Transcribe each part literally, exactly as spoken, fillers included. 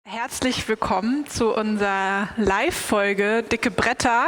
Herzlich willkommen zu unserer Live-Folge Dicke Bretter,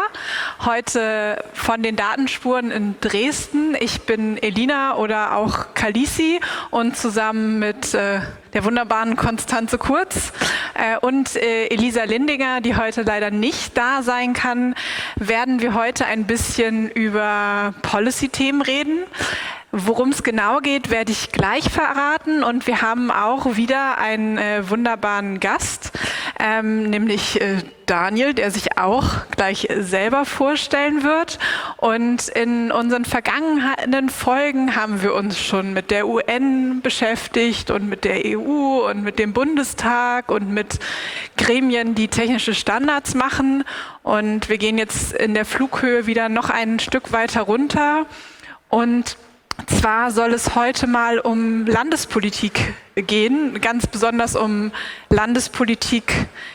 heute von den Datenspuren in Dresden. Ich bin Elina oder auch Kalisi und zusammen mit äh, der wunderbaren Konstanze Kurz äh, und äh, Elisa Lindinger, die heute leider nicht da sein kann, werden wir heute ein bisschen über Policy-Themen reden. Worum es genau geht, werde ich gleich verraten, und wir haben auch wieder einen äh, wunderbaren Gast, ähm, nämlich äh, Daniel, der sich auch gleich selber vorstellen wird. Und in unseren vergangenen Folgen haben wir uns schon mit der U N beschäftigt und mit der E U und mit dem Bundestag und mit Gremien, die technische Standards machen. Und wir gehen jetzt in der Flughöhe wieder noch ein Stück weiter runter. Und zwar soll es heute mal um Landespolitik gehen, ganz besonders um Landespolitik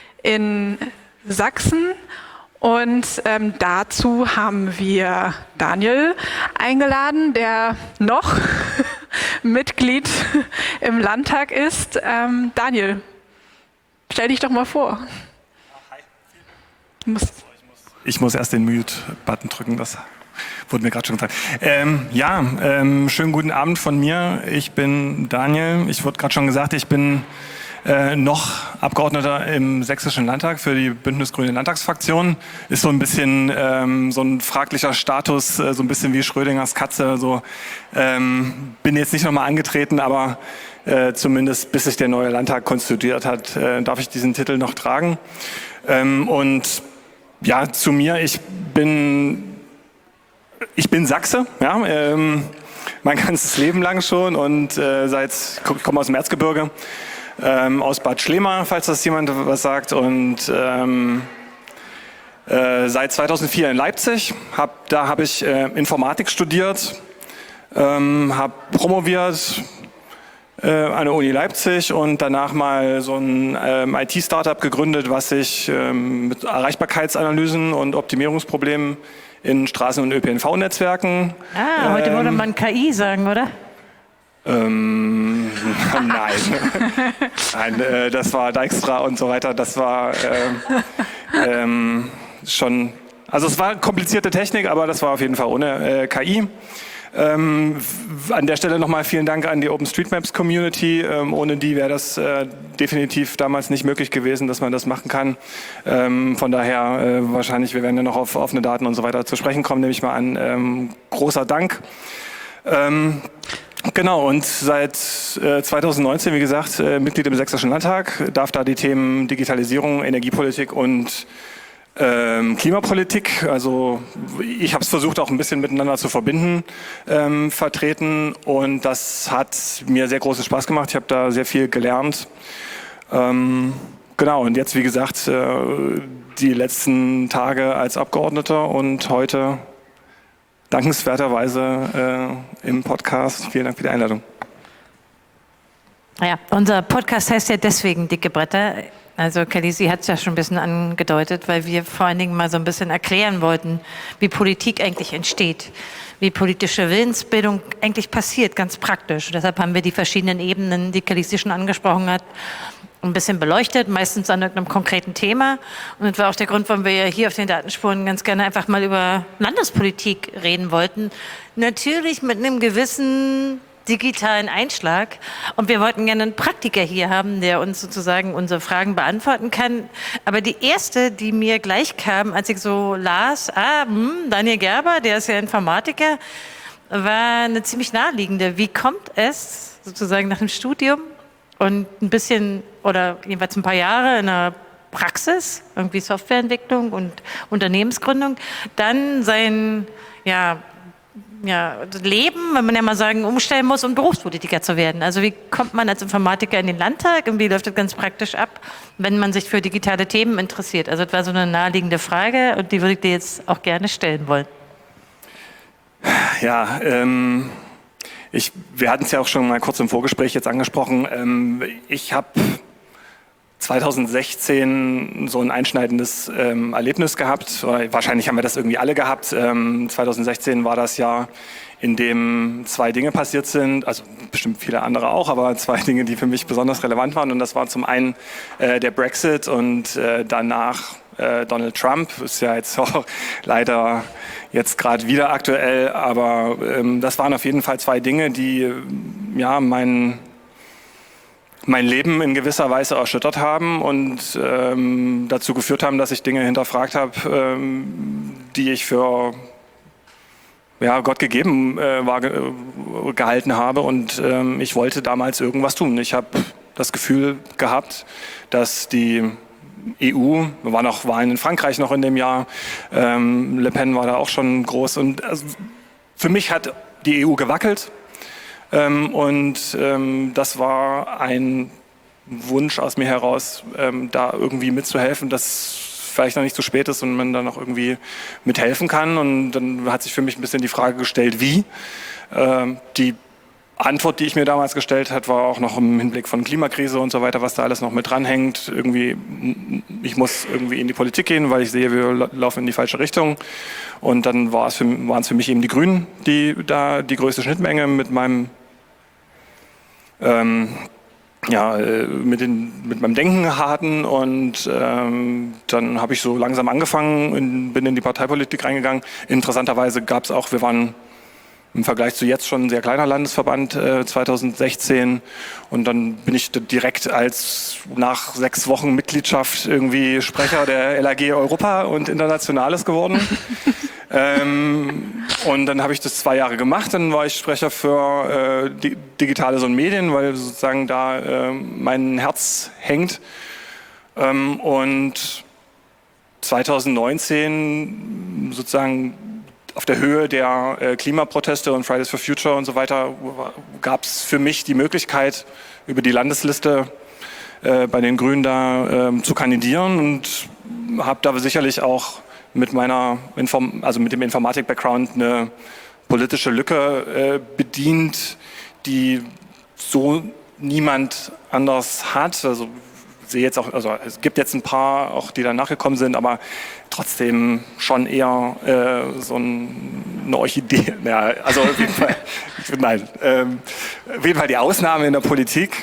in Sachsen. Und ähm, dazu haben wir Daniel eingeladen, der noch Mitglied im Landtag ist. Ähm, Daniel, stell dich doch mal vor. Hi. Du musst Ich muss erst den Mute-Button drücken, das wurde mir gerade schon gesagt. Ähm, ja, ähm, schönen guten Abend von mir. Ich bin Daniel. Ich wurde gerade schon gesagt, ich bin äh, noch Abgeordneter im Sächsischen Landtag für die Bündnis-Grüne Landtagsfraktion. Ist so ein bisschen ähm, so ein fraglicher Status, äh, so ein bisschen wie Schrödingers Katze. So, ähm, bin jetzt nicht nochmal angetreten, aber äh, zumindest bis sich der neue Landtag konstituiert hat, äh, darf ich diesen Titel noch tragen. Ähm, und ja, zu mir, ich bin Ich bin Sachse, ja, ähm, mein ganzes Leben lang schon, und äh, seit, ich komme aus dem Erzgebirge, ähm, aus Bad Schlema, falls das jemand was sagt, und ähm, äh, seit zweitausendvier in Leipzig. Hab, da habe ich äh, Informatik studiert, ähm, habe promoviert äh, an der Uni Leipzig und danach mal so ein ähm, I T-Startup gegründet, was sich ähm, mit Erreichbarkeitsanalysen und Optimierungsproblemen in Straßen- und Ö P N V-Netzwerken. Ah, heute ähm, würde man K I sagen, oder? Ähm, nein. nein, äh, das war Dijkstra und so weiter. Das war äh, ähm, schon, also es war komplizierte Technik, aber das war auf jeden Fall ohne äh, K I. Ähm, an der Stelle nochmal vielen Dank an die OpenStreetMaps-Community. Ähm, ohne die wäre das äh, definitiv damals nicht möglich gewesen, dass man das machen kann. Ähm, von daher äh, wahrscheinlich, wir werden ja noch auf offene Daten und so weiter zu sprechen kommen, nehme ich mal an. Ähm, großer Dank. Ähm, genau, und seit äh, zweitausendneunzehn, wie gesagt, äh, Mitglied im Sächsischen Landtag, darf da die Themen Digitalisierung, Energiepolitik und Ähm, Klimapolitik, also ich habe es versucht auch ein bisschen miteinander zu verbinden, ähm, vertreten, und das hat mir sehr großen Spaß gemacht. Ich habe da sehr viel gelernt. Ähm, genau, und jetzt wie gesagt äh, die letzten Tage als Abgeordneter und heute dankenswerterweise äh, im Podcast. Vielen Dank für die Einladung. Ja, unser Podcast heißt ja deswegen Dicke Bretter. Also Kalisi hat es ja schon ein bisschen angedeutet, weil wir vor allen Dingen mal so ein bisschen erklären wollten, wie Politik eigentlich entsteht, wie politische Willensbildung eigentlich passiert, ganz praktisch. Und deshalb haben wir die verschiedenen Ebenen, die Kalisi schon angesprochen hat, ein bisschen beleuchtet, meistens an irgendeinem konkreten Thema. Und das war auch der Grund, warum wir ja hier auf den Datenspuren ganz gerne einfach mal über Landespolitik reden wollten. Natürlich mit einem gewissen digitalen Einschlag. Und wir wollten gerne einen Praktiker hier haben, der uns sozusagen unsere Fragen beantworten kann. Aber die erste, die mir gleich kam, als ich so las, ah, hm, Daniel Gerber, der ist ja Informatiker, war eine ziemlich naheliegende. Wie kommt es sozusagen nach dem Studium und ein bisschen oder jeweils ein paar Jahre in der Praxis, irgendwie Softwareentwicklung und Unternehmensgründung, dann sein, ja, ja, Leben, wenn man ja mal sagen, umstellen muss, um Berufspolitiker zu werden. Also wie kommt man als Informatiker in den Landtag und wie läuft das ganz praktisch ab, wenn man sich für digitale Themen interessiert? Also das war so eine naheliegende Frage, und die würde ich dir jetzt auch gerne stellen wollen. Ja, ähm, ich, wir hatten es ja auch schon mal kurz im Vorgespräch jetzt angesprochen. Ähm, ich habe zweitausendsechzehn so ein einschneidendes ähm, Erlebnis gehabt. Oder wahrscheinlich haben wir das irgendwie alle gehabt. Ähm, zweitausendsechzehn war das Jahr, in dem zwei Dinge passiert sind, also bestimmt viele andere auch, aber zwei Dinge, die für mich besonders relevant waren. Und das war zum einen äh, der Brexit und äh, danach äh, Donald Trump. Ist ja jetzt auch leider jetzt gerade wieder aktuell, aber ähm, das waren auf jeden Fall zwei Dinge, die ja mein mein Leben in gewisser Weise erschüttert haben und ähm, dazu geführt haben, dass ich Dinge hinterfragt habe, ähm, die ich für ja, Gott gegeben äh, war, ge gehalten habe. Und ähm, ich wollte damals irgendwas tun. Ich habe das Gefühl gehabt, dass die E U, wir waren auch Wahlen in Frankreich noch in dem Jahr, ähm, Le Pen war da auch schon groß. Und also, für mich hat die E U gewackelt. Ähm, und ähm, das war ein Wunsch aus mir heraus, ähm, da irgendwie mitzuhelfen, dass vielleicht noch nicht zu spät ist und man da noch irgendwie mithelfen kann. Und dann hat sich für mich ein bisschen die Frage gestellt, wie. Ähm, die Antwort, die ich mir damals gestellt habe, war auch noch im Hinblick von Klimakrise und so weiter, was da alles noch mit dranhängt. Irgendwie, ich muss irgendwie in die Politik gehen, weil ich sehe, wir laufen in die falsche Richtung. Und dann war es für, waren es für mich eben die Grünen, die da die größte Schnittmenge mit meinem ähm, ja, mit, den, mit meinem Denken hatten. Und ähm, dann habe ich so langsam angefangen und bin in die Parteipolitik reingegangen. Interessanterweise gab es auch, wir waren im Vergleich zu jetzt schon ein sehr kleiner Landesverband äh, zweitausendsechzehn und dann bin ich direkt als nach sechs Wochen Mitgliedschaft irgendwie Sprecher der L A G Europa und Internationales geworden. ähm, und dann habe ich das zwei Jahre gemacht, dann war ich Sprecher für äh, die, Digitales und Medien, weil sozusagen da äh, mein Herz hängt. Ähm, und zweitausendneunzehn sozusagen auf der Höhe der äh, Klimaproteste und Fridays for Future und so weiter gab es für mich die Möglichkeit, über die Landesliste äh, bei den Grünen da äh, zu kandidieren und habe da sicherlich auch mit meiner Inform also mit dem Informatik-Background eine politische Lücke äh, bedient, die so niemand anders hat. Also sehe jetzt auch, also es gibt jetzt ein paar, auch die dann nachgekommen sind, aber trotzdem schon eher äh, so ein, eine Orchidee. Ja, also auf jeden Fall, nein, ähm, auf jeden Fall die Ausnahme in der Politik.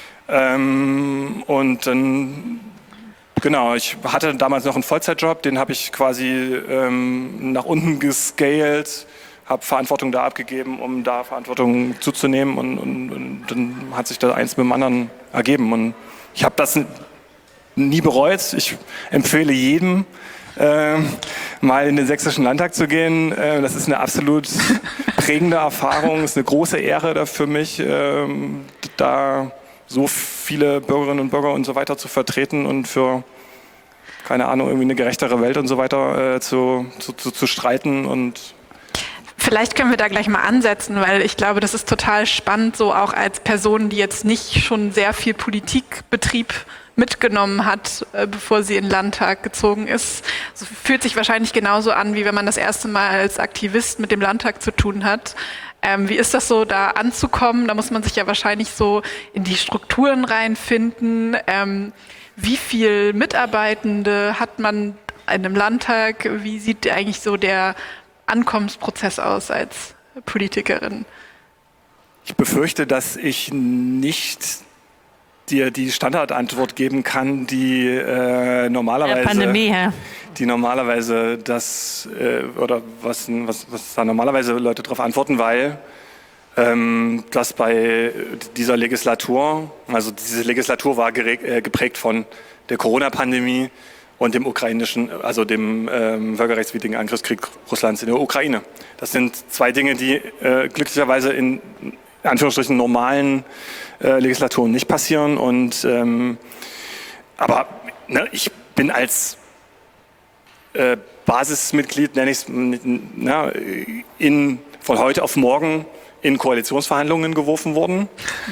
Ähm, und dann, genau, ich hatte damals noch einen Vollzeitjob, den habe ich quasi ähm, nach unten gescaled, habe Verantwortung da abgegeben, um da Verantwortung zuzunehmen und, und, und dann hat sich da eins mit dem anderen ergeben. Und ich habe das nie bereut. Ich empfehle jedem, äh, mal in den Sächsischen Landtag zu gehen. Äh, das ist eine absolut prägende Erfahrung. Es ist eine große Ehre da für mich, äh, da so viele Bürgerinnen und Bürger und so weiter zu vertreten und für, keine Ahnung, irgendwie eine gerechtere Welt und so weiter äh, zu, zu, zu, zu streiten. Und vielleicht können wir da gleich mal ansetzen, weil ich glaube, das ist total spannend, so auch als Person, die jetzt nicht schon sehr viel Politikbetrieb mitgenommen hat, bevor sie in den Landtag gezogen ist. So fühlt sich wahrscheinlich genauso an, wie wenn man das erste Mal als Aktivist mit dem Landtag zu tun hat. Ähm, wie ist das so, da anzukommen? Da muss man sich ja wahrscheinlich so in die Strukturen reinfinden. Ähm, wie viel Mitarbeitende hat man in einem Landtag? Wie sieht eigentlich so der Ankommensprozess aus als Politikerin? Ich befürchte, dass ich nicht dir die Standardantwort geben kann, die äh, normalerweise, Pandemie, ja. die normalerweise das äh, oder was, was, was da normalerweise Leute darauf antworten, weil ähm, das bei dieser Legislatur, also diese Legislatur war äh, geprägt von der Corona-Pandemie und dem ukrainischen, also dem ähm, völkerrechtswidrigen Angriffskrieg Russlands in der Ukraine. Das sind zwei Dinge, die äh, glücklicherweise in, in Anführungsstrichen normalen äh, Legislaturen nicht passieren. Und ähm, aber ne, ich bin als äh, Basismitglied, nenne ich es, na, in von heute auf morgen in Koalitionsverhandlungen geworfen worden.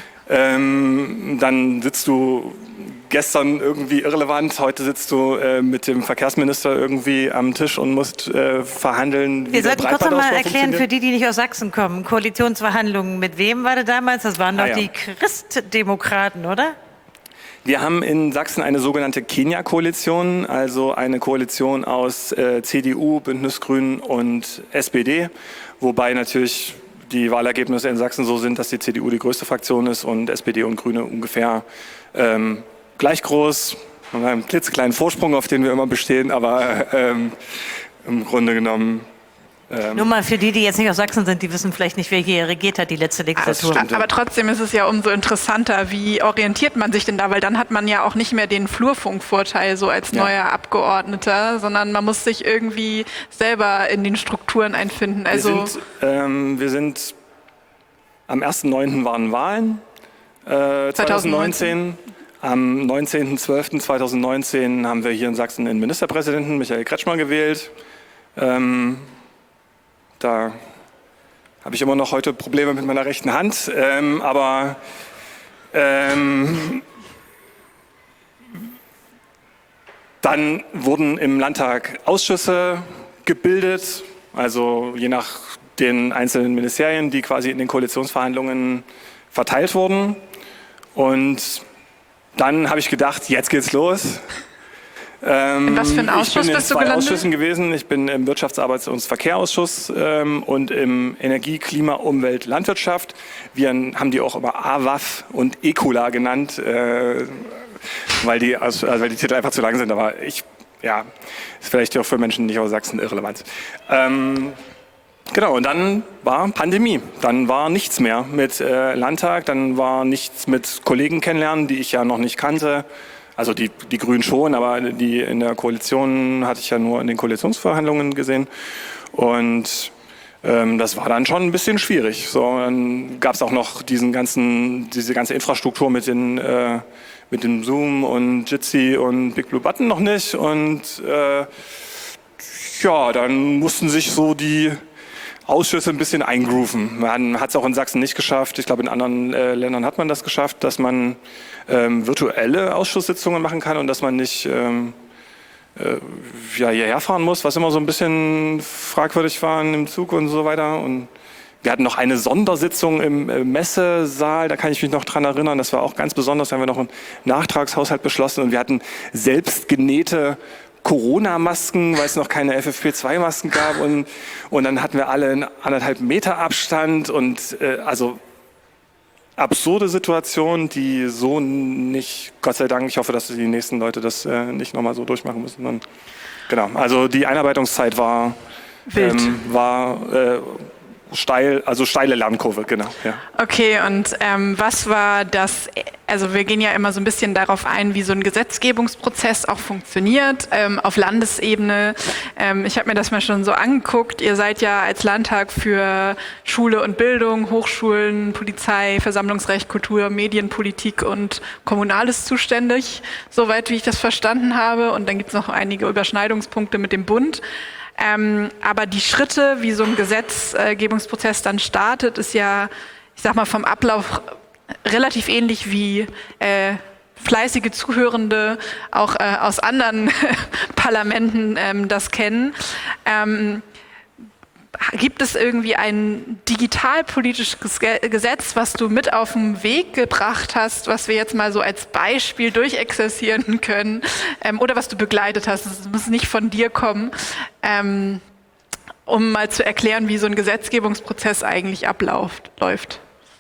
Ähm, dann sitzt du gestern irgendwie irrelevant, heute sitzt du äh, mit dem Verkehrsminister irgendwie am Tisch und musst äh, verhandeln. Wir sollten kurz noch mal erklären, für die, die nicht aus Sachsen kommen, Koalitionsverhandlungen mit wem war das damals? Das waren doch ah, ja. die Christdemokraten, oder? Wir haben in Sachsen eine sogenannte Kenia-Koalition, also eine Koalition aus äh, C D U, Bündnis Grünen und S P D, wobei natürlich die Wahlergebnisse in Sachsen so sind, dass die C D U die größte Fraktion ist und S P D und Grüne ungefähr ähm, gleich groß. Wir haben einen klitzekleinen Vorsprung, auf den wir immer bestehen, aber ähm, im Grunde genommen... Ähm, Nur mal für die, die jetzt nicht aus Sachsen sind, die wissen vielleicht nicht, wer hier regiert hat die letzte Legislatur. stimmt, ja. Aber trotzdem ist es ja umso interessanter, wie orientiert man sich denn da, weil dann hat man ja auch nicht mehr den Flurfunkvorteil so als Ja. neuer Abgeordneter, sondern man muss sich irgendwie selber in den Strukturen einfinden. Also wir, sind, ähm, wir sind, am ersten neunten waren Wahlen, äh, zweitausendneunzehn. Am neunzehnten zwölften zweitausendneunzehn haben wir hier in Sachsen den Ministerpräsidenten Michael Kretschmer gewählt. Ähm, Da habe ich immer noch heute Probleme mit meiner rechten Hand, ähm, aber ähm, dann wurden im Landtag Ausschüsse gebildet, also je nach den einzelnen Ministerien, die quasi in den Koalitionsverhandlungen verteilt wurden. Und dann habe ich gedacht, jetzt geht's los. Ähm, in was für einen Ausschuss ich bin in bist du zwei gelandet? Ausschüssen gewesen. Ich bin im Wirtschafts-, Arbeits- und Verkehrsausschuss ähm, und im Energie-, Klima-, Umwelt-, Landwirtschaft. Wir haben die auch immer A W A F und E C U L A genannt, äh, weil, die, also, weil die Titel einfach zu lang sind. Aber ich, ja, ist vielleicht auch für Menschen nicht aus Sachsen irrelevant. Ähm, Genau, und dann war Pandemie. Dann war nichts mehr mit äh, Landtag, dann war nichts mit Kollegen kennenlernen, die ich ja noch nicht kannte. Also die, die Grünen schon, aber die in der Koalition hatte ich ja nur in den Koalitionsverhandlungen gesehen. Und ähm, das war dann schon ein bisschen schwierig. So, dann gab es auch noch diesen ganzen, diese ganze Infrastruktur mit den, äh, mit dem Zoom und Jitsi und Big Blue Button noch nicht. Und äh, ja, dann mussten sich so die Ausschüsse ein bisschen eingrooven. Man hat es auch in Sachsen nicht geschafft. Ich glaube, in anderen äh, Ländern hat man das geschafft, dass man ähm, virtuelle Ausschusssitzungen machen kann und dass man nicht ähm, äh, ja, hierher fahren muss, was immer so ein bisschen fragwürdig war im Zug und so weiter. Und wir hatten noch eine Sondersitzung im äh, Messesaal, da kann ich mich noch dran erinnern. Das war auch ganz besonders, da haben wir noch einen Nachtragshaushalt beschlossen und wir hatten selbst genähte Corona-Masken, weil es noch keine F F P zwei Masken gab und, und dann hatten wir alle einen anderthalb Meter Abstand und äh, also absurde Situation, die so nicht, Gott sei Dank, ich hoffe, dass die nächsten Leute das äh, nicht nochmal so durchmachen müssen. Sondern, genau, also die Einarbeitungszeit war, Wild. ähm, war äh, steil, also steile Lernkurve, genau. Ja. Okay, und ähm, was war das, also wir gehen ja immer so ein bisschen darauf ein, wie so ein Gesetzgebungsprozess auch funktioniert ähm, auf Landesebene. Ähm, ich habe mir das mal schon so angeguckt. Ihr seid ja als Landtag für Schule und Bildung, Hochschulen, Polizei, Versammlungsrecht, Kultur, Medienpolitik und Kommunales zuständig, soweit wie ich das verstanden habe. Und dann gibt es noch einige Überschneidungspunkte mit dem Bund. Ähm, aber die Schritte, wie so ein Gesetzgebungsprozess dann startet, ist ja, ich sag mal, vom Ablauf relativ ähnlich wie äh, fleißige Zuhörende auch äh, aus anderen Parlamenten ähm, das kennen. Ähm, gibt es irgendwie ein digitalpolitisches Gesetz, was du mit auf den Weg gebracht hast, was wir jetzt mal so als Beispiel durchexerzieren können ähm, oder was du begleitet hast? Das muss nicht von dir kommen, ähm, um mal zu erklären, wie so ein Gesetzgebungsprozess eigentlich abläuft, läuft.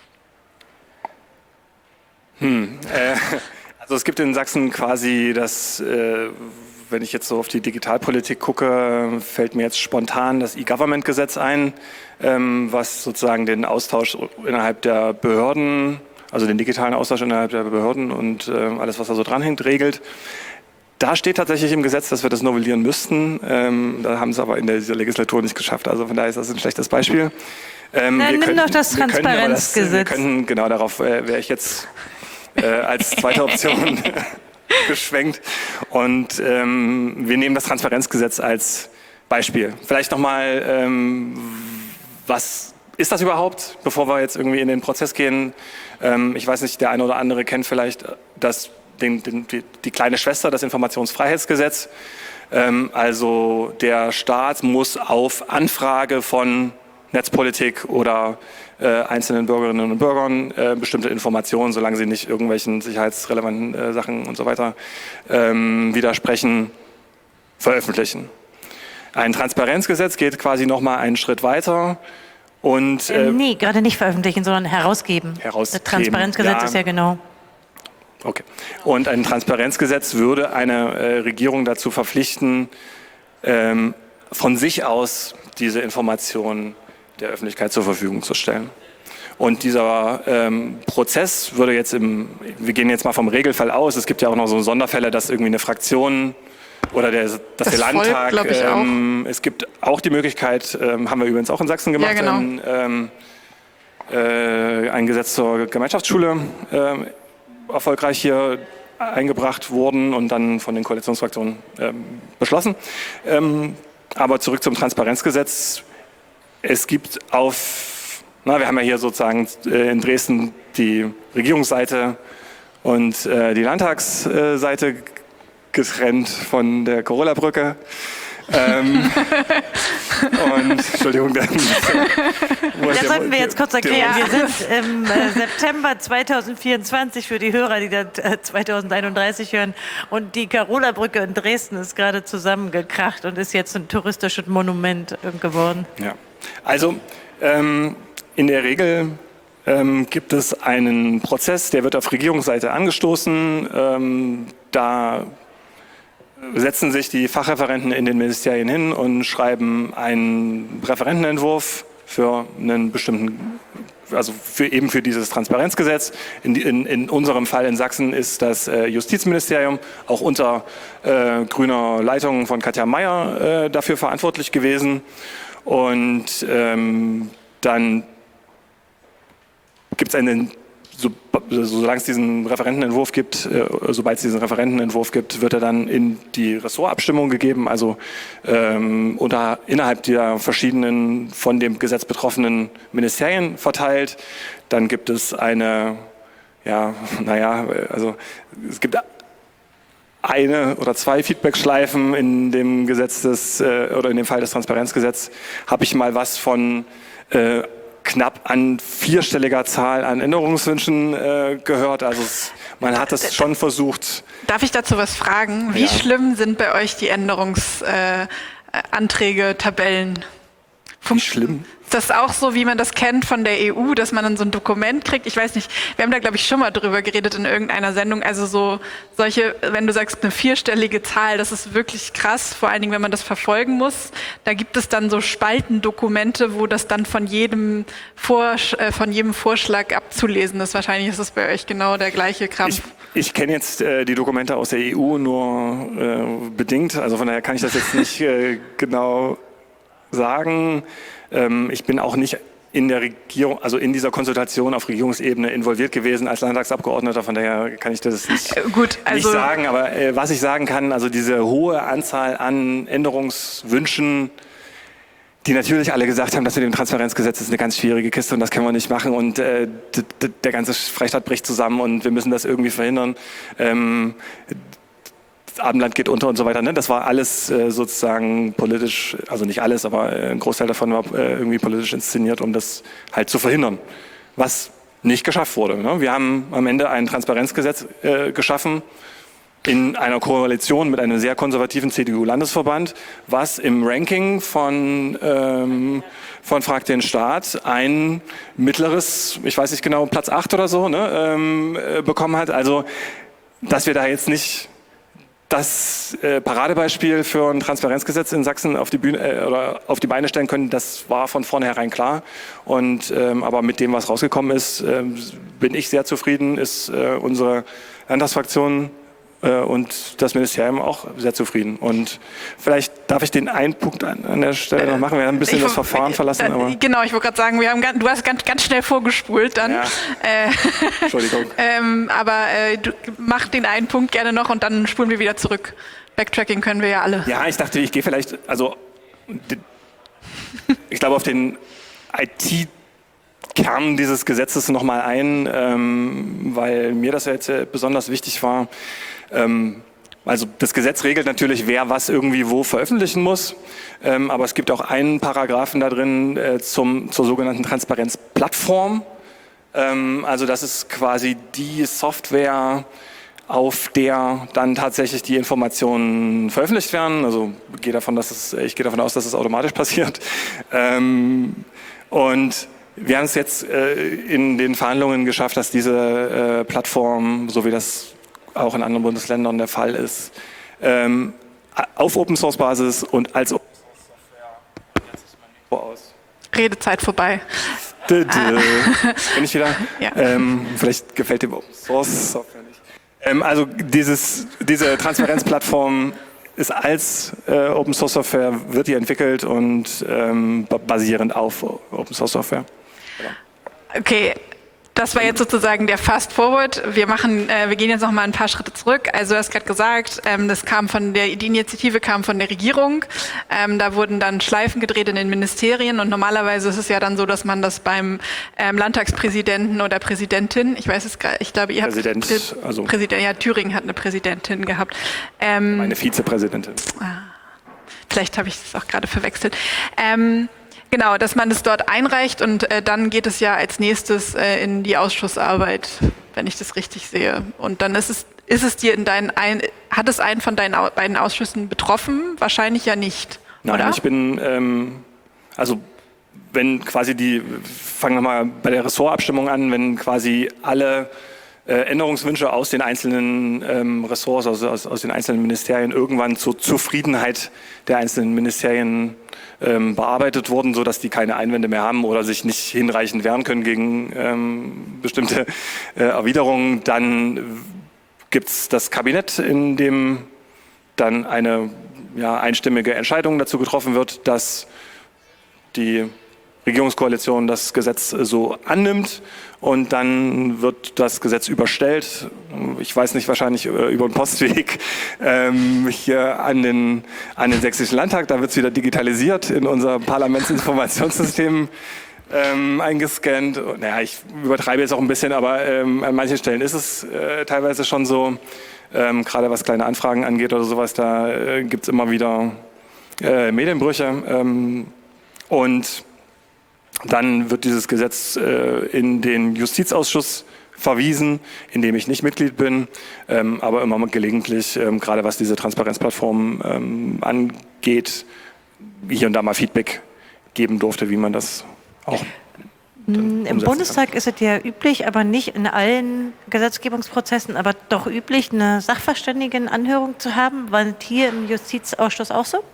Hm, äh, also es gibt in Sachsen quasi das, äh, wenn ich jetzt so auf die Digitalpolitik gucke, fällt mir jetzt spontan das E-Government-Gesetz ein, ähm, was sozusagen den Austausch innerhalb der Behörden, also den digitalen Austausch innerhalb der Behörden und äh, alles, was da so dranhängt, regelt. Da steht tatsächlich im Gesetz, dass wir das novellieren müssten. Ähm, da haben sie aber in dieser Legislatur nicht geschafft. Also von daher ist das ein schlechtes Beispiel. Ähm, Na, wir nimm könnten, doch das wir könnten aber das, Transparenzgesetz. Wir könnten, genau darauf äh, wäre ich jetzt äh, als zweite Option geschwenkt. Und ähm, wir nehmen das Transparenzgesetz als Beispiel. Vielleicht nochmal, ähm, was ist das überhaupt, bevor wir jetzt irgendwie in den Prozess gehen? Ähm, ich weiß nicht, der eine oder andere kennt vielleicht das, den, den, die, die kleine Schwester, das Informationsfreiheitsgesetz. Ähm, also der Staat muss auf Anfrage von Netzpolitik oder äh, einzelnen Bürgerinnen und Bürgern äh, bestimmte Informationen, solange sie nicht irgendwelchen sicherheitsrelevanten äh, Sachen und so weiter ähm, widersprechen, veröffentlichen. Ein Transparenzgesetz geht quasi nochmal einen Schritt weiter und Äh, äh, nee, gerade nicht veröffentlichen, sondern herausgeben. Herausgeben, Das Transparenzgesetz ja. ist ja genau. Okay. Und ein Transparenzgesetz würde eine äh, Regierung dazu verpflichten, ähm, von sich aus diese Informationen der Öffentlichkeit zur Verfügung zu stellen. Und dieser ähm, Prozess würde jetzt im, wir gehen jetzt mal vom Regelfall aus, es gibt ja auch noch so Sonderfälle, dass irgendwie eine Fraktion oder der, dass Das der Volk, Landtag, glaub ich, ähm, es gibt auch die Möglichkeit, ähm, haben wir übrigens auch in Sachsen gemacht, Ja, genau. ein, ähm, äh, ein Gesetz zur Gemeinschaftsschule ähm, erfolgreich hier eingebracht wurden und dann von den Koalitionsfraktionen ähm, beschlossen. Ähm, aber zurück zum Transparenzgesetz. Es gibt auf, na, wir haben ja hier sozusagen äh, in Dresden die Regierungsseite und äh, die Landtagsseite getrennt von der Corolla-Brücke. ähm, und Entschuldigung, der, Das sollten wir jetzt kurz erklären. Wir sind im äh, September zweitausendvierundzwanzig für die Hörer, die das äh, zweitausendeinunddreißig hören. Und die Carola-Brücke in Dresden ist gerade zusammengekracht und ist jetzt ein touristisches Monument äh, geworden. Ja, also ähm, in der Regel ähm, gibt es einen Prozess, der wird auf Regierungsseite angestoßen. Ähm, da setzen sich die Fachreferenten in den Ministerien hin und schreiben einen Referentenentwurf für einen bestimmten, also für eben für dieses Transparenzgesetz. In, in, in unserem Fall in Sachsen ist das äh, Justizministerium auch unter äh, grüner Leitung von Katja Mayer äh, dafür verantwortlich gewesen. Und ähm, dann gibt es einen, so, solange es diesen Referentenentwurf gibt, äh, sobald es diesen Referentenentwurf gibt, wird er dann in die Ressortabstimmung gegeben, also ähm, unter, innerhalb der verschiedenen von dem Gesetz betroffenen Ministerien verteilt. Dann gibt es eine, ja, naja, also es gibt eine oder zwei Feedbackschleifen in dem Gesetz des, äh, oder in dem Fall des Transparenzgesetzes. Habe ich mal was von äh, knapp an vierstelliger Zahl an Änderungswünschen äh, gehört. Also es, man hat es schon versucht. Darf ich dazu was fragen? Wie Ja. schlimm sind bei euch die Änderungsanträge, äh, Anträge, Tabellen? Wie schlimm? Ist das auch so, wie man das kennt von der E U, dass man dann so ein Dokument kriegt? Ich weiß nicht, wir haben da, glaube ich, schon mal drüber geredet in irgendeiner Sendung. Also so solche, wenn du sagst, eine vierstellige Zahl, das ist wirklich krass, vor allen Dingen, wenn man das verfolgen muss. Da gibt es dann so Spaltendokumente, wo das dann von jedem, Vorsch äh, von jedem Vorschlag abzulesen ist. Wahrscheinlich ist es bei euch genau der gleiche Kram. Ich, ich kenne jetzt äh, die Dokumente aus der E U nur äh, bedingt, also von daher kann ich das jetzt nicht äh, genau sagen. Ähm, ich bin auch nicht in der Regierung, also in dieser Konsultation auf Regierungsebene involviert gewesen als Landtagsabgeordneter, von daher kann ich das nicht, Äh, gut, also nicht sagen. Aber äh, was ich sagen kann, also diese hohe Anzahl an Änderungswünschen, die natürlich alle gesagt haben, dass mit dem Transparenzgesetz ist eine ganz schwierige Kiste und das können wir nicht machen und äh, d- d- der ganze Freistaat bricht zusammen und wir müssen das irgendwie verhindern. Ähm, das Abendland geht unter und so weiter. Ne? Das war alles äh, sozusagen politisch, also nicht alles, aber äh, ein Großteil davon war äh, irgendwie politisch inszeniert, um das halt zu verhindern. Was nicht geschafft wurde. Ne? Wir haben am Ende ein Transparenzgesetz äh, geschaffen in einer Koalition mit einem sehr konservativen C D U-Landesverband, was im Ranking von, ähm, von Frag den Staat ein mittleres, ich weiß nicht genau, Platz acht oder so, ne, ähm, äh, bekommen hat. Also, dass wir da jetzt nicht das äh, Paradebeispiel für ein Transparenzgesetz in Sachsen auf die Bühne äh, oder auf die Beine stellen können, das war von vornherein klar. Und ähm, aber mit dem, was rausgekommen ist, äh, bin ich sehr zufrieden. Ist äh, unsere Landtagsfraktion äh, und das Ministerium auch sehr zufrieden. Und vielleicht darf ich den einen Punkt an, an der Stelle noch machen. Wir haben ein bisschen Ich das wo- Verfahren verlassen. Äh, Aber, Genau, ich wollte gerade sagen, wir haben ganz, du hast ganz, ganz schnell vorgespult dann. Ja. Äh, Entschuldigung. ähm, aber äh, du, mach den einen Punkt gerne noch und dann spulen wir wieder zurück. Backtracking können wir ja alle. Ja, ich dachte, ich gehe vielleicht, also d- ich glaube auf den I T-Kern dieses Gesetzes nochmal ein, ähm, weil mir das ja jetzt äh, besonders wichtig war. Ähm, also das Gesetz regelt natürlich, wer was irgendwie wo veröffentlichen muss, ähm, aber es gibt auch einen Paragraphen da drin äh, zum, zur sogenannten Transparenzplattform. Ähm, also das ist quasi die Software, auf der dann tatsächlich die Informationen veröffentlicht werden. Also ich gehe davon, dass es, ich gehe davon aus, dass es automatisch passiert. Ähm, und wir haben es jetzt äh, in den Verhandlungen geschafft, dass diese äh, Plattform, so wie das auch in anderen Bundesländern der Fall ist, ähm, auf Open-Source-Basis und als Open-Source-Software aus. Redezeit vorbei. Dö, dö. Bin ich wieder? Ja. Ähm, vielleicht gefällt dem Open-Source-Software nicht. Ähm, also dieses, diese Transparenzplattform ist als äh, Open-Source-Software, wird die entwickelt und ähm, basierend auf Open-Source-Software. Okay, das war jetzt sozusagen der Fast Forward. Wir machen, äh, wir gehen jetzt noch mal ein paar Schritte zurück. Also du hast gerade gesagt, ähm, das kam von der, die Initiative kam von der Regierung. Ähm, da wurden dann Schleifen gedreht in den Ministerien und normalerweise ist es ja dann so, dass man das beim ähm, Landtagspräsidenten oder Präsidentin, ich weiß es gerade, ich glaube, ihr habt Präsident, Prä also Präsident, ja, Thüringen hat eine Präsidentin gehabt. Ähm, Meine Vizepräsidentin. Vielleicht habe ich das auch gerade verwechselt. Ähm, Genau, dass man das dort einreicht und äh, dann geht es ja als nächstes äh, in die Ausschussarbeit, wenn ich das richtig sehe. Und dann ist es, ist es dir in deinen, ein, hat es einen von deinen Au beiden Ausschüssen betroffen? Wahrscheinlich ja nicht, Nein, oder? ich bin, ähm, also wenn quasi die, fangen wir mal bei der Ressortabstimmung an, wenn quasi alle äh, Änderungswünsche aus den einzelnen ähm, Ressorts, also aus, aus den einzelnen Ministerien irgendwann zur Zufriedenheit der einzelnen Ministerien ähm, bearbeitet wurden, sodass die keine Einwände mehr haben oder sich nicht hinreichend wehren können gegen ähm, bestimmte äh, Erwiderungen, dann gibt es das Kabinett, in dem dann eine ja, einstimmige Entscheidung dazu getroffen wird, dass die Regierungskoalition das Gesetz so annimmt und dann wird das Gesetz überstellt, ich weiß nicht, wahrscheinlich über den Postweg, ähm, hier an den, an den Sächsischen Landtag, da wird es wieder digitalisiert in unser Parlamentsinformationssystem ähm, eingescannt. Naja, ich übertreibe jetzt auch ein bisschen, aber ähm, an manchen Stellen ist es äh, teilweise schon so, ähm, gerade was kleine Anfragen angeht oder sowas, da äh, gibt es immer wieder äh, Medienbrüche ähm, und dann wird dieses Gesetz äh, in den Justizausschuss verwiesen, in dem ich nicht Mitglied bin, ähm, aber immer gelegentlich, ähm, gerade was diese Transparenzplattform ähm, angeht, hier und da mal Feedback geben durfte, wie man das auch Im Bundestag kann. Ist es ja üblich, aber nicht in allen Gesetzgebungsprozessen, aber doch üblich, eine Sachverständigenanhörung zu haben. War das hier im Justizausschuss auch so?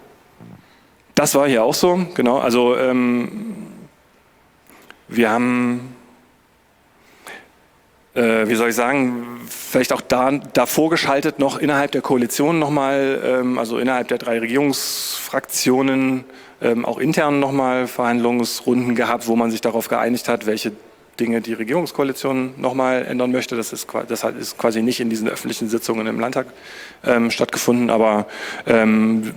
Das war hier auch so, genau. Also ähm, wir haben, äh, wie soll ich sagen, vielleicht auch da, davor geschaltet noch innerhalb der Koalition nochmal, ähm, also innerhalb der drei Regierungsfraktionen, ähm, auch intern nochmal Verhandlungsrunden gehabt, wo man sich darauf geeinigt hat, welche Dinge die Regierungskoalition nochmal ändern möchte. Das ist, das ist quasi nicht in diesen öffentlichen Sitzungen im Landtag ähm, stattgefunden, aber ähm,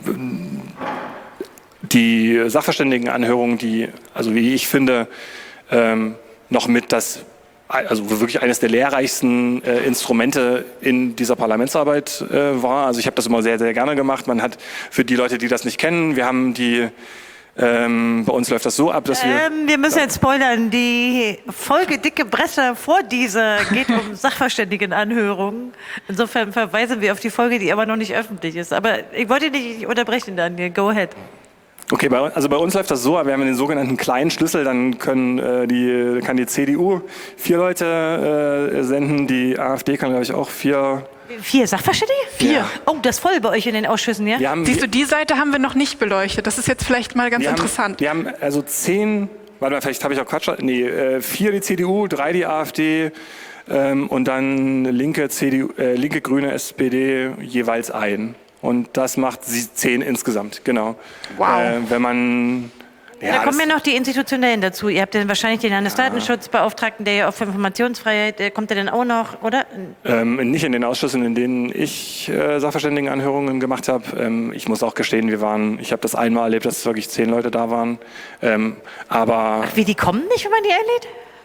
die Sachverständigenanhörungen, die, also wie ich finde, ähm, noch mit das, also wirklich eines der lehrreichsten äh, Instrumente in dieser Parlamentsarbeit äh, war. Also ich habe das immer sehr, sehr gerne gemacht. Man hat für die Leute, die das nicht kennen, wir haben die, ähm, bei uns läuft das so ab, dass wir... Ähm, wir müssen jetzt spoilern, die Folge Dicke Bretter vor dieser geht um Sachverständigenanhörungen. Insofern verweisen wir auf die Folge, die aber noch nicht öffentlich ist. Aber ich wollte dich nicht unterbrechen, Daniel, go ahead. Okay, bei, also bei uns läuft das so, wir haben den sogenannten kleinen Schlüssel, dann können, äh, die, kann die C D U vier Leute äh, senden, die AfD kann, glaube ich, auch vier... Vier Sachverständige? Vier. Ja. Oh, das ist voll bei euch in den Ausschüssen, ja? Wir haben, Siehst du, die Seite haben wir noch nicht beleuchtet. Das ist jetzt vielleicht mal ganz wir interessant. Haben, wir haben also zehn, warte mal, vielleicht habe ich auch Quatsch, nee, äh, vier die C D U, drei die AfD ähm, und dann linke, C D U, äh, linke, Grüne, S P D jeweils ein. Und das macht sie zehn insgesamt, genau. Wow. Äh, wenn man... Ja, da kommen ja noch die Institutionellen dazu. Ihr habt dann wahrscheinlich den Landesdatenschutzbeauftragten, der ja auch für Informationsfreiheit, der kommt ja dann auch noch, oder? Ähm, nicht in den Ausschüssen, in denen ich äh, Sachverständigenanhörungen gemacht habe. Ähm, ich muss auch gestehen, wir waren, ich habe das einmal erlebt, dass wirklich zehn Leute da waren. Ähm, aber Ach, wie, die kommen nicht, wenn man die einlädt?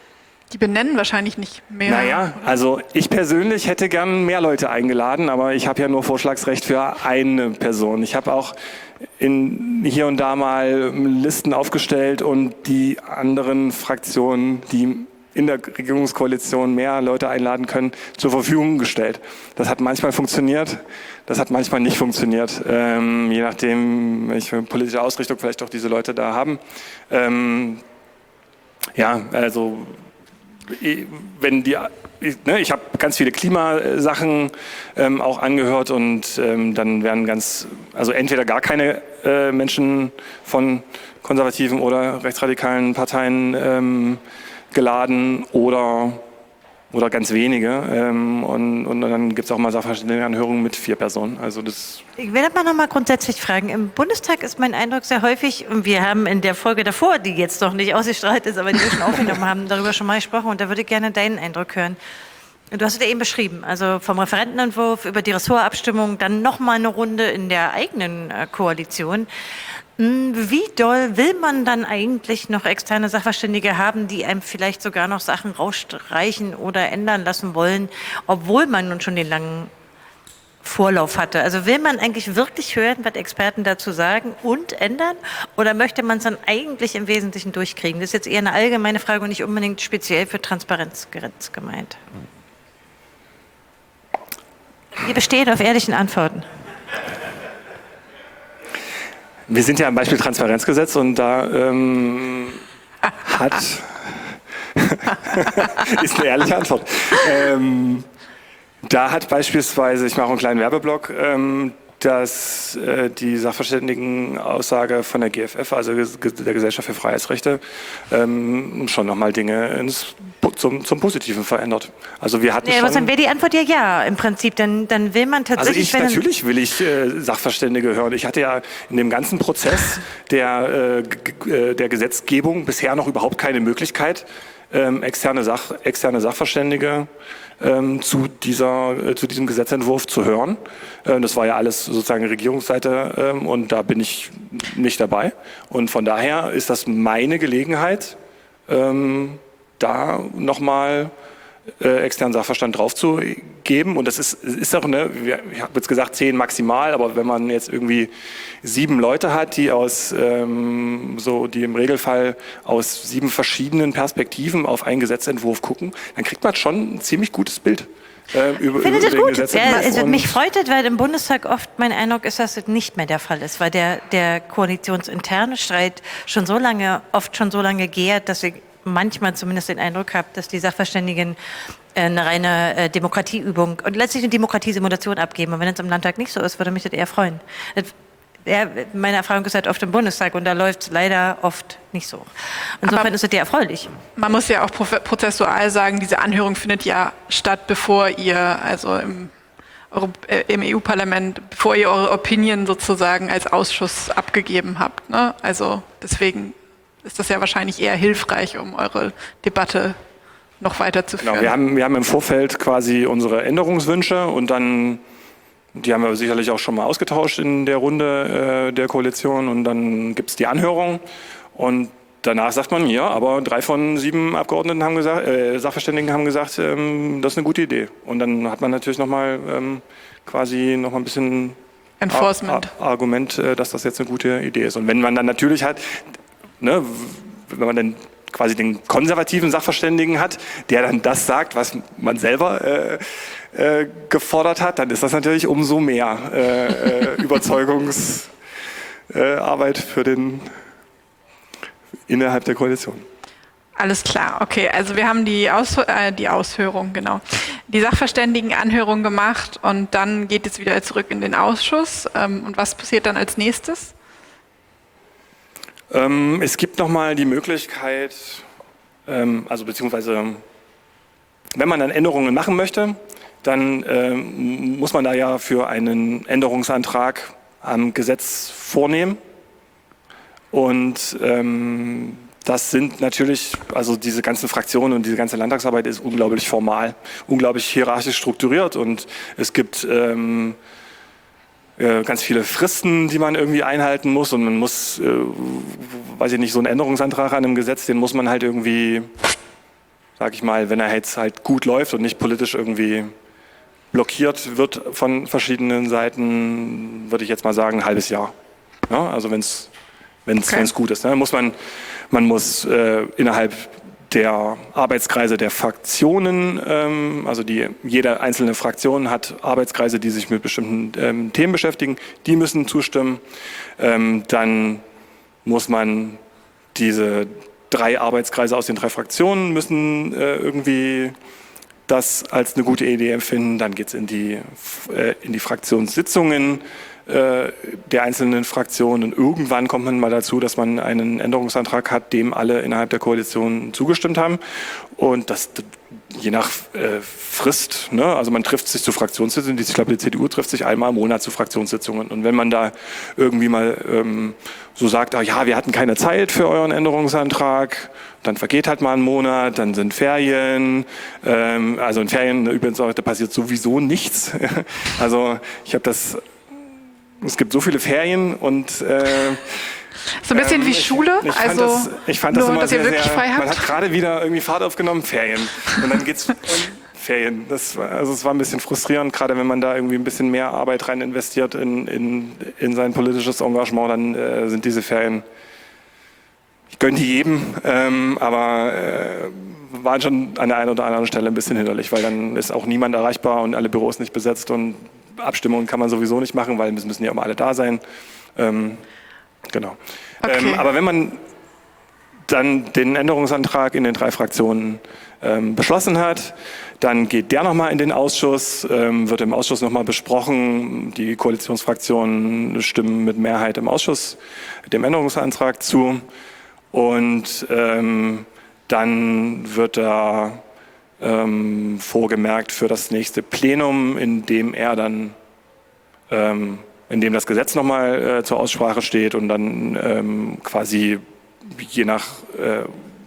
Die benennen wahrscheinlich nicht mehr. Naja, also ich persönlich hätte gern mehr Leute eingeladen, aber ich habe ja nur Vorschlagsrecht für eine Person. Ich habe auch in, hier und da mal Listen aufgestellt und die anderen Fraktionen, die in der Regierungskoalition mehr Leute einladen können, zur Verfügung gestellt. Das hat manchmal funktioniert, das hat manchmal nicht funktioniert, ähm, je nachdem, welche politische Ausrichtung vielleicht auch diese Leute da haben. Ähm, ja, also wenn die, ne, ich habe ganz viele Klimasachen ähm, auch angehört und ähm, dann werden ganz, also entweder gar keine äh, Menschen von konservativen oder rechtsradikalen Parteien ähm, geladen oder, oder ganz wenige. Ähm, und, und dann gibt es auch mal Sachverständigenanhörungen mit vier Personen. Also das Ich will aber noch mal grundsätzlich fragen. Im Bundestag ist mein Eindruck sehr häufig, und wir haben in der Folge davor, die jetzt noch nicht ausgestrahlt ist, aber die wir schon aufgenommen haben, darüber schon mal gesprochen. Und da würde ich gerne deinen Eindruck hören. Du hast es ja eben beschrieben, also vom Referentenentwurf über die Ressortabstimmung, dann noch mal eine Runde in der eigenen äh, Koalition. Wie doll will man dann eigentlich noch externe Sachverständige haben, die einem vielleicht sogar noch Sachen rausstreichen oder ändern lassen wollen, obwohl man nun schon den langen Vorlauf hatte? Also will man eigentlich wirklich hören, was Experten dazu sagen und ändern? Oder möchte man es dann eigentlich im Wesentlichen durchkriegen? Das ist jetzt eher eine allgemeine Frage und nicht unbedingt speziell für Transparenz gemeint. Wir bestehen auf ehrlichen Antworten. Wir sind ja am Beispiel Transparenzgesetz und da ähm, hat ist eine ehrliche Antwort. Ähm, da hat beispielsweise, ich mache einen kleinen Werbeblock, ähm, dass äh, die Sachverständigenaussage von der G F F, also der Gesellschaft für Freiheitsrechte, ähm, schon nochmal Dinge ins, zum, zum Positiven verändert. Also wir hatten ja, schon, aber dann wäre die Antwort ja ja im Prinzip. Dann, dann will man tatsächlich... Also ich, natürlich will ich äh, Sachverständige hören. Ich hatte ja in dem ganzen Prozess der, äh, der Gesetzgebung bisher noch überhaupt keine Möglichkeit, ähm, externe, Sach, externe Sachverständige ähm, zu, dieser, äh, zu diesem Gesetzentwurf zu hören. Äh, das war ja alles sozusagen Regierungsseite äh, und da bin ich nicht dabei. Und von daher ist das meine Gelegenheit, ähm, da nochmal äh, externen Sachverstand draufzugeben. Und das ist, ist auch, ne, ich habe jetzt gesagt zehn maximal, aber wenn man jetzt irgendwie sieben Leute hat, die aus ähm, so, die im Regelfall aus sieben verschiedenen Perspektiven auf einen Gesetzentwurf gucken, dann kriegt man schon ein ziemlich gutes Bild. Äh, über, ich finde über das den gut. Gesetzentwurf. Ja, also mich freut es, weil im Bundestag oft mein Eindruck ist, dass das nicht mehr der Fall ist, weil der, der koalitionsinterne Streit schon so lange, oft schon so lange gärt, dass ich manchmal zumindest den Eindruck habe, dass die Sachverständigen äh, eine reine äh, Demokratieübung und letztlich eine Demokratiesimulation abgeben. Und wenn es im Landtag nicht so ist, würde mich das eher freuen. Das, ja, meine Erfahrung ist halt oft im Bundestag und da läuft es leider oft nicht so. Insofern Aber ist es ja erfreulich. Man muss ja auch prozessual sagen, diese Anhörung findet ja statt, bevor ihr, also im, äh, im E U-Parlament, bevor ihr eure Opinion sozusagen als Ausschuss abgegeben habt. Ne? Also deswegen ist das ja wahrscheinlich eher hilfreich, um eure Debatte noch weiterzuführen. Genau, wir haben, wir haben im Vorfeld quasi unsere Änderungswünsche und dann, die haben wir sicherlich auch schon mal ausgetauscht in der Runde äh, der Koalition und dann gibt es die Anhörung und danach sagt man, ja, aber drei von sieben Abgeordneten haben gesagt, äh, Sachverständigen haben gesagt, ähm, das ist eine gute Idee. Und dann hat man natürlich nochmal ähm, quasi noch mal ein bisschen Enforcement. Ar- Ar- Argument, äh, dass das jetzt eine gute Idee ist. Und wenn man dann natürlich hat, ne, wenn man dann quasi den konservativen Sachverständigen hat, der dann das sagt, was man selber äh, äh, gefordert hat, dann ist das natürlich umso mehr äh, äh, Überzeugungsarbeit äh, für den innerhalb der Koalition. Alles klar, okay. Also wir haben die, Aus äh, die Aushörung, genau, die Sachverständigenanhörung gemacht und dann geht es wieder zurück in den Ausschuss. Ähm, und was passiert dann als nächstes? Ähm, es gibt nochmal die Möglichkeit, ähm, also beziehungsweise, wenn man dann Änderungen machen möchte, dann ähm, muss man da ja für einen Änderungsantrag am Gesetz vornehmen. Und ähm, das sind natürlich, also diese ganzen Fraktionen und diese ganze Landtagsarbeit ist unglaublich formal, unglaublich hierarchisch strukturiert und es gibt ähm, äh, ganz viele Fristen, die man irgendwie einhalten muss und man muss, äh, weiß ich nicht, so einen Änderungsantrag an einem Gesetz, den muss man halt irgendwie sag ich mal, wenn er jetzt halt gut läuft und nicht politisch irgendwie blockiert wird von verschiedenen Seiten, würde ich jetzt mal sagen, ein halbes Jahr. Ja, also wenn es wenn's, Okay. wenn's gut ist. Ne? Muss man, man muss äh, innerhalb der Arbeitskreise der Fraktionen, ähm, also die, jede einzelne Fraktion hat Arbeitskreise, die sich mit bestimmten ähm, Themen beschäftigen, die müssen zustimmen. Ähm, dann muss man diese drei Arbeitskreise aus den drei Fraktionen müssen äh, irgendwie das als eine gute Idee empfinden. Dann geht es in die, äh, in die Fraktionssitzungen äh, der einzelnen Fraktionen. Irgendwann kommt man mal dazu, dass man einen Änderungsantrag hat, dem alle innerhalb der Koalition zugestimmt haben. Und das je nach äh, Frist, ne? Also man trifft sich zu Fraktionssitzungen, ich glaube die C D U trifft sich einmal im Monat zu Fraktionssitzungen. Und wenn man da irgendwie mal ähm, so sagt, ah, ja, wir hatten keine Zeit für euren Änderungsantrag, dann vergeht halt mal ein Monat, dann sind Ferien, ähm, also in Ferien übrigens auch, da passiert sowieso nichts. Also ich habe das, es gibt so viele Ferien und äh, So ein bisschen ähm, wie ich, Schule, ich fand also das, ich fand das nur, immer dass sehr, ihr wirklich sehr, frei man habt. hat gerade wieder irgendwie Fahrt aufgenommen, Ferien. Und dann geht's Ferien. Das war, also es war ein bisschen frustrierend, gerade wenn man da irgendwie ein bisschen mehr Arbeit rein investiert in, in, in sein politisches Engagement, dann äh, sind diese Ferien, ich gönne die jedem, ähm, aber äh, waren schon an der einen oder anderen Stelle ein bisschen hinderlich, weil dann ist auch niemand erreichbar und alle Büros nicht besetzt und Abstimmungen kann man sowieso nicht machen, weil es müssen ja immer alle da sein. Ähm, genau. Okay. Ähm, aber wenn man dann den Änderungsantrag in den drei Fraktionen ähm, beschlossen hat, dann geht der nochmal in den Ausschuss, ähm, wird im Ausschuss nochmal besprochen. Die Koalitionsfraktionen stimmen mit Mehrheit im Ausschuss dem Änderungsantrag zu. Und ähm, dann wird da ähm, vorgemerkt für das nächste Plenum, in dem er dann ähm, in dem das Gesetz nochmal äh, zur Aussprache steht und dann ähm, quasi je nach äh,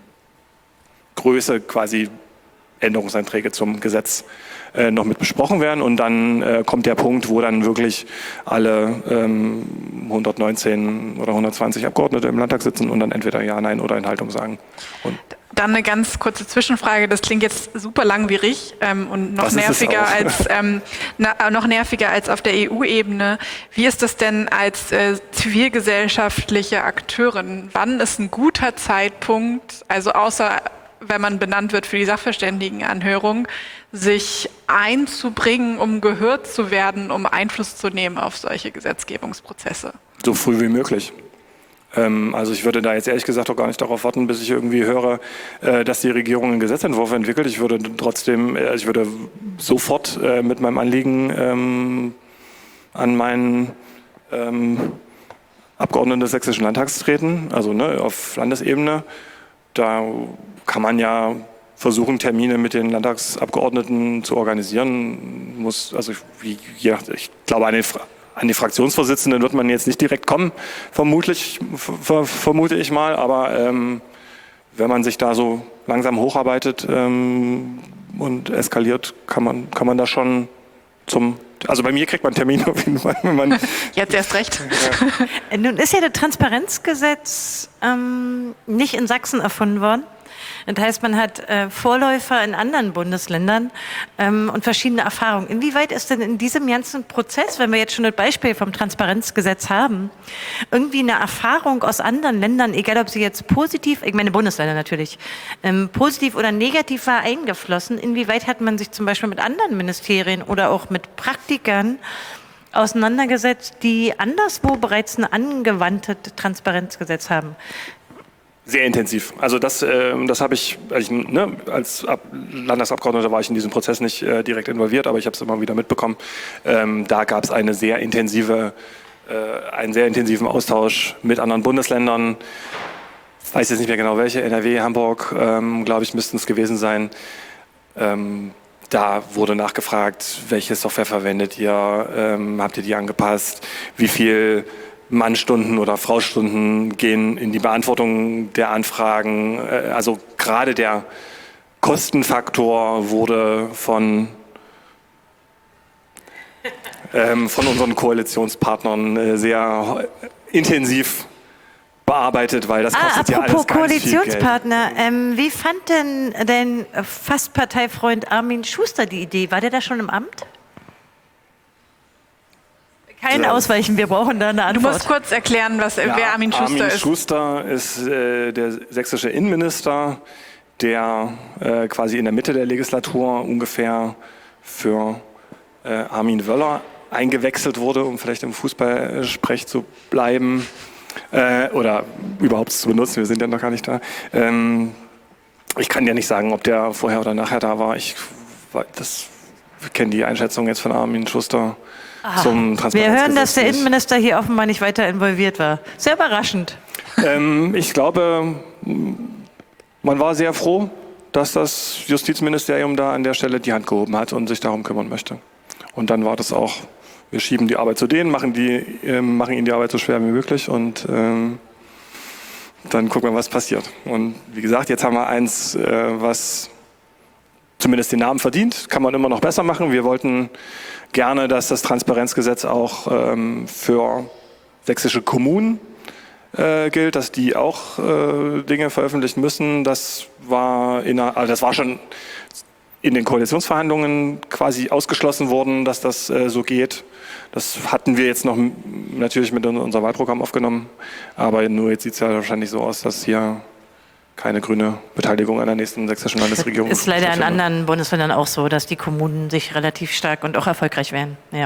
Größe quasi Änderungsanträge zum Gesetz äh, noch mit besprochen werden. Und dann äh, kommt der Punkt, wo dann wirklich alle ähm, hundertneunzehn oder hundertzwanzig Abgeordnete im Landtag sitzen und dann entweder Ja, Nein oder Enthaltung sagen. Und Dann eine ganz kurze Zwischenfrage. Das klingt jetzt super langwierig ähm, und noch Das ist es nerviger auch. als ähm, na, noch nerviger als auf der E U-Ebene. Wie ist das denn als äh, zivilgesellschaftliche Akteurin? Wann ist ein guter Zeitpunkt, also außer wenn man benannt wird für die Sachverständigenanhörung, sich einzubringen, um gehört zu werden, um Einfluss zu nehmen auf solche Gesetzgebungsprozesse? so früh wie möglich. Also ich würde da jetzt ehrlich gesagt auch gar nicht darauf warten, bis ich irgendwie höre, dass die Regierung einen Gesetzentwurf entwickelt. Ich würde trotzdem, also ich würde sofort mit meinem Anliegen an meinen Abgeordneten des Sächsischen Landtags treten, also ne, auf Landesebene. Da kann man ja versuchen, Termine mit den Landtagsabgeordneten zu organisieren. Muss, also ich, je nach, ich glaube, eine An die Fraktionsvorsitzenden wird man jetzt nicht direkt kommen, vermutlich, ver, vermute ich mal. Aber ähm, wenn man sich da so langsam hocharbeitet ähm, und eskaliert, kann man, kann man da schon zum... Also bei mir kriegt man einen Termin auf jeden Fall, wenn man... Jetzt erst recht. Ja. Nun ist ja das Transparenzgesetz ähm, nicht in Sachsen erfunden worden. Das heißt, man hat äh, Vorläufer in anderen Bundesländern ähm, und verschiedene Erfahrungen. Inwieweit ist denn in diesem ganzen Prozess, wenn wir jetzt schon das Beispiel vom Transparenzgesetz haben, irgendwie eine Erfahrung aus anderen Ländern, egal ob sie jetzt positiv, ich meine Bundesländer natürlich, ähm, positiv oder negativ war, eingeflossen? Inwieweit hat man sich zum Beispiel mit anderen Ministerien oder auch mit Praktikern auseinandergesetzt, die anderswo bereits ein angewandtes Transparenzgesetz haben? Sehr intensiv. Also das, äh, das habe ich, ich ne, als Ab Landtagsabgeordneter war ich in diesem Prozess nicht äh, direkt involviert, aber ich habe es immer wieder mitbekommen. Ähm, da gab es eine sehr intensive, äh, einen sehr intensiven Austausch mit anderen Bundesländern. Ich weiß jetzt nicht mehr genau welche, N R W, Hamburg, ähm, glaube ich, müssten es gewesen sein. Ähm, da wurde nachgefragt, welche Software verwendet ihr, ähm, habt ihr die angepasst, wie viel Mannstunden oder Fraustunden gehen in die Beantwortung der Anfragen. Also gerade der Kostenfaktor wurde von, ähm, von unseren Koalitionspartnern sehr intensiv bearbeitet, weil das kostet ah, ja alles apropos ganz viel Geld. Koalitionspartner, ähm, wie fand denn dein fast Parteifreund Armin Schuster die Idee? War der da schon im Amt? Kein Ja. Ausweichen, wir brauchen da eine Du Antwort. musst kurz erklären, was, ja, wer Armin Schuster Armin ist. Schuster ist äh, der sächsische Innenminister, der äh, quasi in der Mitte der Legislatur ungefähr für äh, Armin Wöller eingewechselt wurde, um vielleicht im Fußballsprech zu bleiben äh, oder überhaupt zu benutzen. Wir sind ja noch gar nicht da. Ähm, ich kann dir nicht sagen, ob der vorher oder nachher da war. Ich das, kenne die Einschätzung jetzt von Armin Schuster. Zum Wir hören, dass der nicht. Innenminister hier offenbar nicht weiter involviert war. Sehr überraschend. Ähm, ich glaube, man war sehr froh, dass das Justizministerium da an der Stelle die Hand gehoben hat und sich darum kümmern möchte. Und dann war das auch, wir schieben die Arbeit zu denen, machen, die, äh, machen ihnen die Arbeit so schwer wie möglich und ähm, dann gucken wir, was passiert. Und wie gesagt, jetzt haben wir eins, äh, was zumindest den Namen verdient, kann man immer noch besser machen. Wir wollten gerne, dass das Transparenzgesetz auch ähm, für sächsische Kommunen äh, gilt, dass die auch äh, Dinge veröffentlichen müssen. Das war, in einer, also das war schon in den Koalitionsverhandlungen quasi ausgeschlossen worden, dass das äh, so geht. Das hatten wir jetzt noch natürlich mit in unser Wahlprogramm aufgenommen, aber nur jetzt sieht es ja wahrscheinlich so aus, dass hier keine grüne Beteiligung an der nächsten sächsischen Landesregierung. Ist leider in stattfindet. anderen Bundesländern auch so, dass die Kommunen sich relativ stark und auch erfolgreich werden. Ja.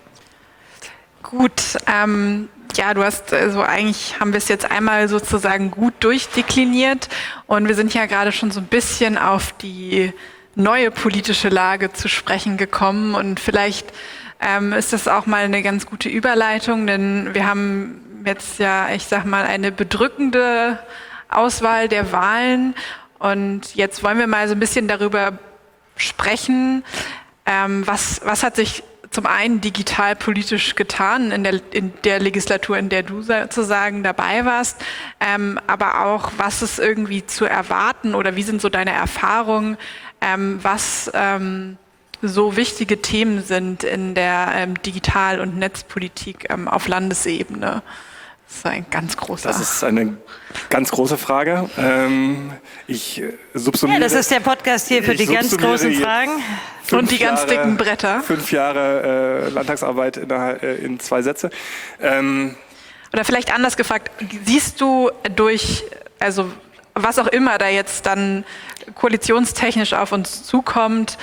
Gut, ähm, ja, du hast, also eigentlich haben wir es jetzt einmal sozusagen gut durchdekliniert und wir sind ja gerade schon so ein bisschen auf die neue politische Lage zu sprechen gekommen und vielleicht ähm, ist das auch mal eine ganz gute Überleitung, denn wir haben jetzt ja, ich sag mal, eine bedrückende Auswahl der Wahlen und jetzt wollen wir mal so ein bisschen darüber sprechen, ähm, was, was hat sich zum einen digital politisch getan in der, in der Legislatur, in der du sozusagen dabei warst, ähm, aber auch, was ist irgendwie zu erwarten oder wie sind so deine Erfahrungen, ähm, was ähm, so wichtige Themen sind in der ähm, Digital- und Netzpolitik ähm, auf Landesebene? Das ist ein ganz großer. Das ist eine ganz große Frage. Ähm, ich subsumiere. Ja, das ist der Podcast hier für die ganz großen Fragen. Und die ganz Jahre, dicken Bretter. Fünf Jahre äh, Landtagsarbeit in, in zwei Sätze. Ähm, Oder vielleicht anders gefragt, siehst du durch, also was auch immer da jetzt dann koalitionstechnisch auf uns zukommt,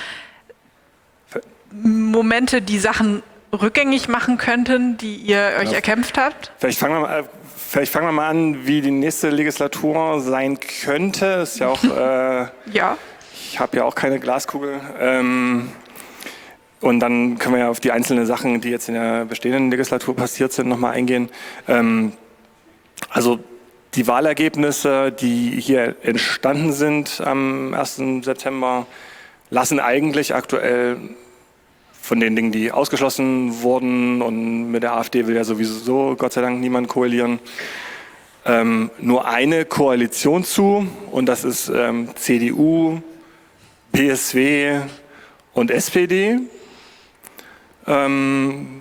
Momente, die Sachen rückgängig machen könnten, die ihr euch ja. erkämpft habt? Vielleicht fangen, wir mal, vielleicht fangen wir mal an, wie die nächste Legislatur sein könnte. Das ist ja auch, äh, ja. Ich habe ja auch keine Glaskugel. Ähm, und dann können wir ja auf die einzelnen Sachen, die jetzt in der bestehenden Legislatur passiert sind, nochmal eingehen. Ähm, also die Wahlergebnisse, die hier entstanden sind am ersten September, lassen eigentlich aktuell von den Dingen, die ausgeschlossen wurden, und mit der AfD will ja sowieso Gott sei Dank niemand koalieren, ähm, nur eine Koalition zu, und das ist ähm, C D U, P S W und S P D. Ähm,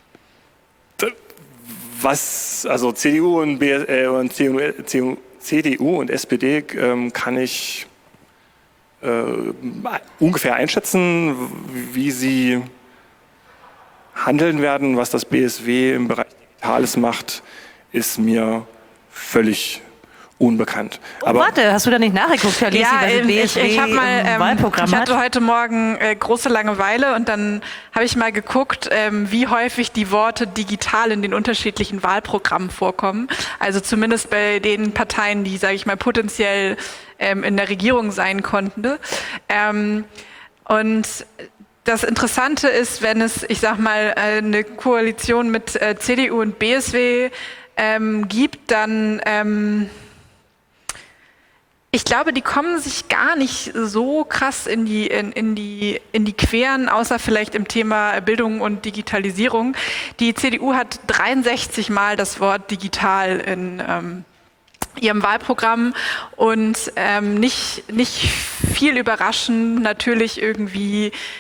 was, also C D U und, B, äh, und C D U und S P D ähm, kann ich äh, ungefähr einschätzen, wie sie handeln werden. Was das B S W im Bereich Digitales macht, ist mir völlig unbekannt. Oh, aber warte, hast du da nicht nachgeguckt, Herr Lisi, ja, was ähm, B S W ich, ich habe mal, im ähm, Wahlprogramm ich hatte hat? heute Morgen äh, große Langeweile und dann habe ich mal geguckt, ähm, wie häufig die Worte digital in den unterschiedlichen Wahlprogrammen vorkommen. Also zumindest bei den Parteien, die, sage ich mal, potenziell ähm, in der Regierung sein konnten. Ähm, und das Interessante ist, wenn es, ich sag mal, eine Koalition mit äh, C D U und B S W ähm, gibt, dann ähm, ich glaube, die kommen sich gar nicht so krass in die, in, in die, in die Queren, außer vielleicht im Thema Bildung und Digitalisierung. Die C D U hat dreiundsechzig Mal das Wort digital in ähm, ihrem Wahlprogramm und ähm, nicht, nicht viel überraschend, natürlich irgendwie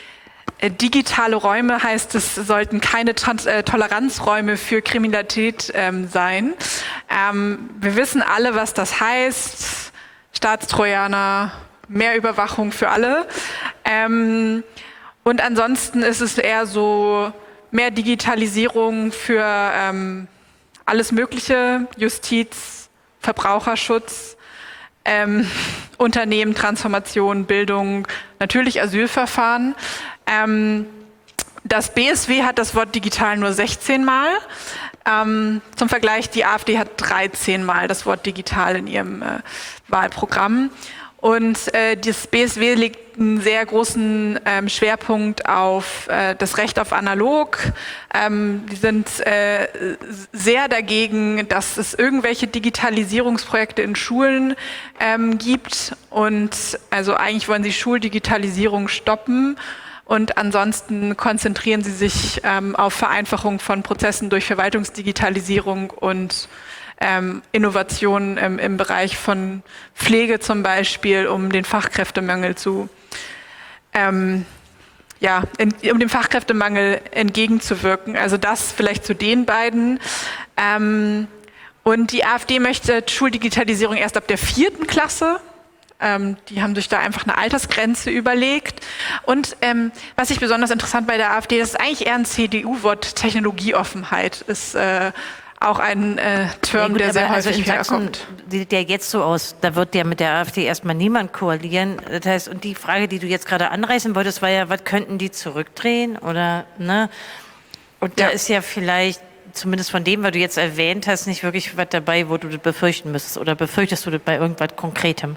Digitale Räume heißt, es sollten keine Trans äh, Toleranzräume für Kriminalität ähm, sein. Ähm, wir wissen alle, was das heißt. Staatstrojaner, mehr Überwachung für alle. Ähm, und ansonsten ist es eher so mehr Digitalisierung für ähm, alles Mögliche, Justiz, Verbraucherschutz, ähm, Unternehmen, Transformation, Bildung, natürlich Asylverfahren. Ähm, das B S W hat das Wort digital nur sechzehn Mal. Ähm, zum Vergleich, die AfD hat dreizehn Mal das Wort digital in ihrem äh, Wahlprogramm. Und äh, das B S W legt einen sehr großen ähm, Schwerpunkt auf äh, das Recht auf Analog. Ähm, die sind äh, sehr dagegen, dass es irgendwelche Digitalisierungsprojekte in Schulen ähm, gibt. Und also eigentlich wollen sie Schuldigitalisierung stoppen. Und ansonsten konzentrieren sie sich ähm, auf Vereinfachung von Prozessen durch Verwaltungsdigitalisierung und ähm, Innovationen im, im Bereich von Pflege zum Beispiel, um den Fachkräftemangel zu, ähm, ja, in, um dem Fachkräftemangel entgegenzuwirken. Also das vielleicht zu den beiden. Ähm, und die AfD möchte Schuldigitalisierung erst ab der vierten Klasse. Ähm, die haben sich da einfach eine Altersgrenze überlegt. Und ähm, was ich besonders interessant bei der AfD, das ist eigentlich eher ein C D U-Wort, Technologieoffenheit ist äh, auch ein äh, Term, ja, gut, der sehr also häufig in Sachsen herkommt. sieht der jetzt so aus, da wird ja mit der AfD erstmal niemand koalieren. Das heißt, und die Frage, die du jetzt gerade anreißen wolltest, war ja, was könnten die zurückdrehen? Oder, ne? Und da Ja. ist ja vielleicht, zumindest von dem, was du jetzt erwähnt hast, nicht wirklich was dabei, wo du das befürchten müsstest. Oder befürchtest du das bei irgendwas Konkretem?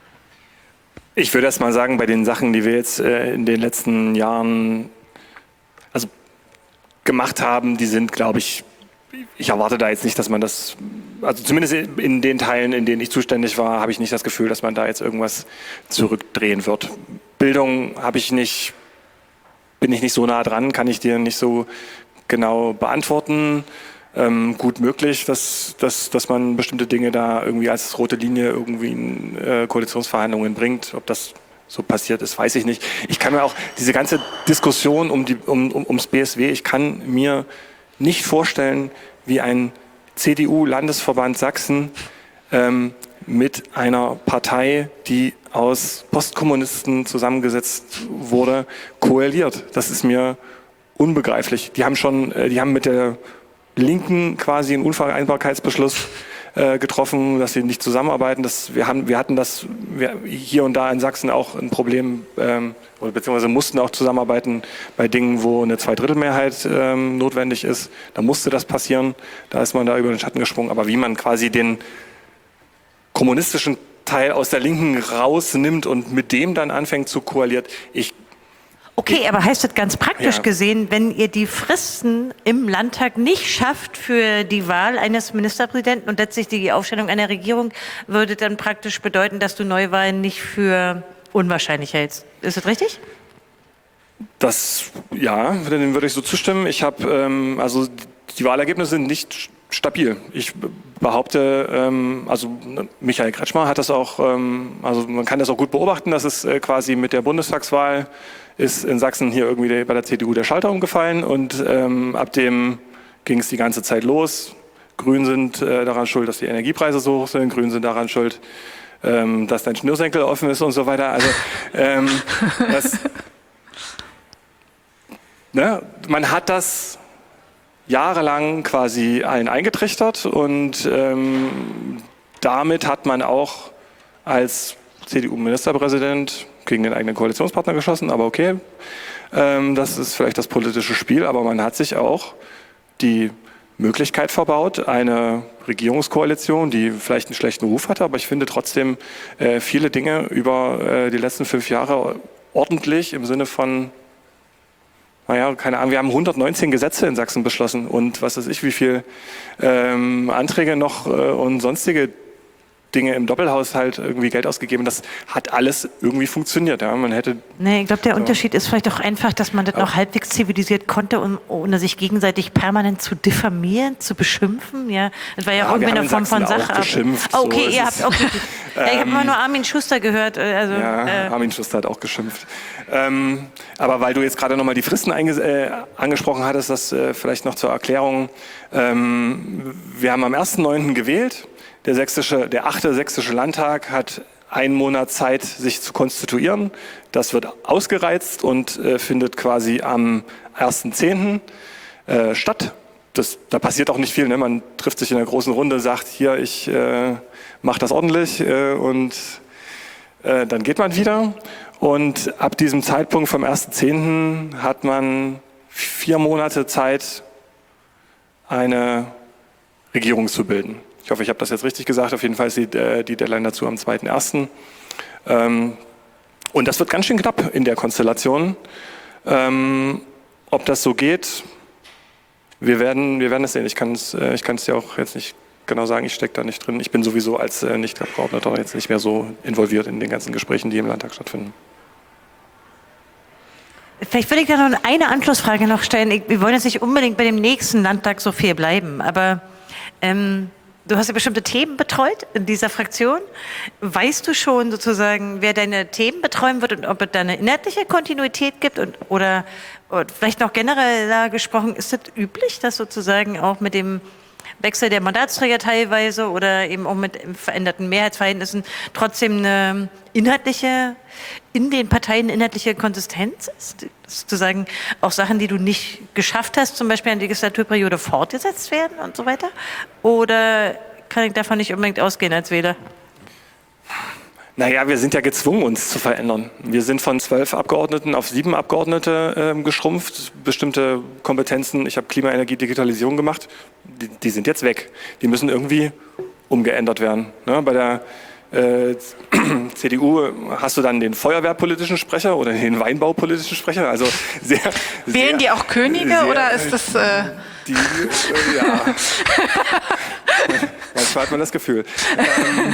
Ich würde erst mal sagen, bei den Sachen, die wir jetzt äh, in den letzten Jahren also gemacht haben, die sind, glaube ich, ich erwarte da jetzt nicht, dass man das, also zumindest in den Teilen, in denen ich zuständig war, habe ich nicht das Gefühl, dass man da jetzt irgendwas zurückdrehen wird. Bildung habe ich nicht, bin ich nicht so nah dran, kann ich dir nicht so genau beantworten. Ähm, gut möglich, dass, dass, dass man bestimmte Dinge da irgendwie als rote Linie irgendwie in äh, Koalitionsverhandlungen bringt. Ob das so passiert ist, weiß ich nicht. Ich kann mir auch diese ganze Diskussion um die, um, um, ums B S W, ich kann mir nicht vorstellen, wie ein C D U-Landesverband Sachsen ähm, mit einer Partei, die aus Postkommunisten zusammengesetzt wurde, koaliert. Das ist mir unbegreiflich. Die haben schon, äh, die haben mit der Linken quasi einen Unvereinbarkeitsbeschluss äh, getroffen, dass sie nicht zusammenarbeiten. Das, wir, haben, wir hatten das wir, hier und da in Sachsen auch ein Problem, ähm, oder beziehungsweise mussten auch zusammenarbeiten bei Dingen, wo eine Zweidrittelmehrheit ähm, notwendig ist. Da musste das passieren. Da ist man da über den Schatten gesprungen. Aber wie man quasi den kommunistischen Teil aus der Linken rausnimmt und mit dem dann anfängt zu koalieren, ich Okay, aber heißt das ganz praktisch Ja. gesehen, wenn ihr die Fristen im Landtag nicht schafft für die Wahl eines Ministerpräsidenten und letztlich die Aufstellung einer Regierung, würde dann praktisch bedeuten, dass du Neuwahlen nicht für unwahrscheinlich hältst. Ist das richtig? Das, ja, dem würde ich so zustimmen. Ich habe, ähm, also die Wahlergebnisse sind nicht stabil. Ich behaupte, ähm, also Michael Kretschmer hat das auch, ähm, also man kann das auch gut beobachten, dass es äh, quasi mit der Bundestagswahl ist in Sachsen hier irgendwie der, bei der C D U der Schalter umgefallen und ähm, ab dem ging es die ganze Zeit los. Grünen sind äh, daran schuld, dass die Energiepreise so hoch sind, Grünen sind daran schuld, ähm, dass dein Schnürsenkel offen ist und so weiter. Also ähm, das, ne, man hat das jahrelang quasi allen eingetrichtert und ähm, damit hat man auch als C D U-Ministerpräsident gegen den eigenen Koalitionspartner geschossen, aber okay, ähm, das ist vielleicht das politische Spiel, aber man hat sich auch die Möglichkeit verbaut, eine Regierungskoalition, die vielleicht einen schlechten Ruf hatte, aber ich finde trotzdem äh, viele Dinge über äh, die letzten fünf Jahre ordentlich im Sinne von, naja, keine Ahnung, wir haben hundertneunzehn Gesetze in Sachsen beschlossen und was weiß ich, wie viele ähm, Anträge noch äh, und sonstige Dinge im Doppelhaushalt irgendwie Geld ausgegeben. Das hat alles irgendwie funktioniert. Ja. Man hätte. Nee, ich glaube, der so. Unterschied ist vielleicht auch einfach, dass man das noch halbwegs zivilisiert konnte, um, ohne sich gegenseitig permanent zu diffamieren, zu beschimpfen. Ja, das war ja, Ja, irgendwie wir eine haben in Form von Sachsen auch Sache. geschimpft, Oh, okay, so ihr ist habt. es. Okay. Ja, ich habe immer nur Armin Schuster gehört. Also, Ja, äh, Armin Schuster hat auch geschimpft. Ähm, aber weil du jetzt gerade nochmal die Fristen einge- äh, angesprochen hattest, das äh, vielleicht noch zur Erklärung. Ähm, wir haben am ersten neunten gewählt. Der sächsische, der achte sächsische Landtag hat einen Monat Zeit, sich zu konstituieren. Das wird ausgereizt und äh, findet quasi am ersten zehnten äh, statt. Das, da passiert auch nicht viel. Ne? Man trifft sich in einer großen Runde, sagt, hier, ich äh, mache das ordentlich äh, und äh, dann geht man wieder. Und ab diesem Zeitpunkt vom ersten zehnten hat man vier Monate Zeit, eine Regierung zu bilden. Ich hoffe, ich habe das jetzt richtig gesagt. Auf jeden Fall ist die, äh, die Deadline dazu am zweiten ersten Ähm, und das wird ganz schön knapp in der Konstellation. Ähm, ob das so geht, wir werden, wir werden es sehen. Ich kann es äh, ich kann es dir auch jetzt nicht genau sagen, ich stecke da nicht drin. Ich bin sowieso als äh, Nicht-Abgeordneter jetzt nicht mehr so involviert in den ganzen Gesprächen, die im Landtag stattfinden. Vielleicht würde ich da noch eine Anschlussfrage noch stellen. Ich, wir wollen jetzt nicht unbedingt bei dem nächsten Landtag so viel bleiben, aber ähm, du hast ja bestimmte Themen betreut in dieser Fraktion. Weißt du schon sozusagen, wer deine Themen betreuen wird und ob es da eine inhaltliche Kontinuität gibt? Und, oder, oder vielleicht noch generell gesprochen, ist es üblich, dass sozusagen auch mit dem Wechsel der Mandatsträger teilweise oder eben auch mit veränderten Mehrheitsverhältnissen trotzdem eine inhaltliche, in den Parteien inhaltliche Konsistenz ist? Sozusagen auch Sachen, die du nicht geschafft hast, zum Beispiel in der Legislaturperiode fortgesetzt werden und so weiter? Oder kann ich davon nicht unbedingt ausgehen als Wähler? Naja, wir sind ja gezwungen, uns zu verändern. Wir sind von zwölf Abgeordneten auf sieben Abgeordnete äh, geschrumpft. Bestimmte Kompetenzen, ich habe Klima, Energie, Digitalisierung gemacht, die, die sind jetzt weg. Die müssen irgendwie umgeändert werden. Ne? Bei der äh, C D U hast du dann den feuerwehrpolitischen Sprecher oder den Weinbaupolitischen Sprecher. Also sehr, Wählen sehr, die auch Könige sehr, oder ist das... Äh die, äh, ja. Manchmal hat man das Gefühl. Ähm,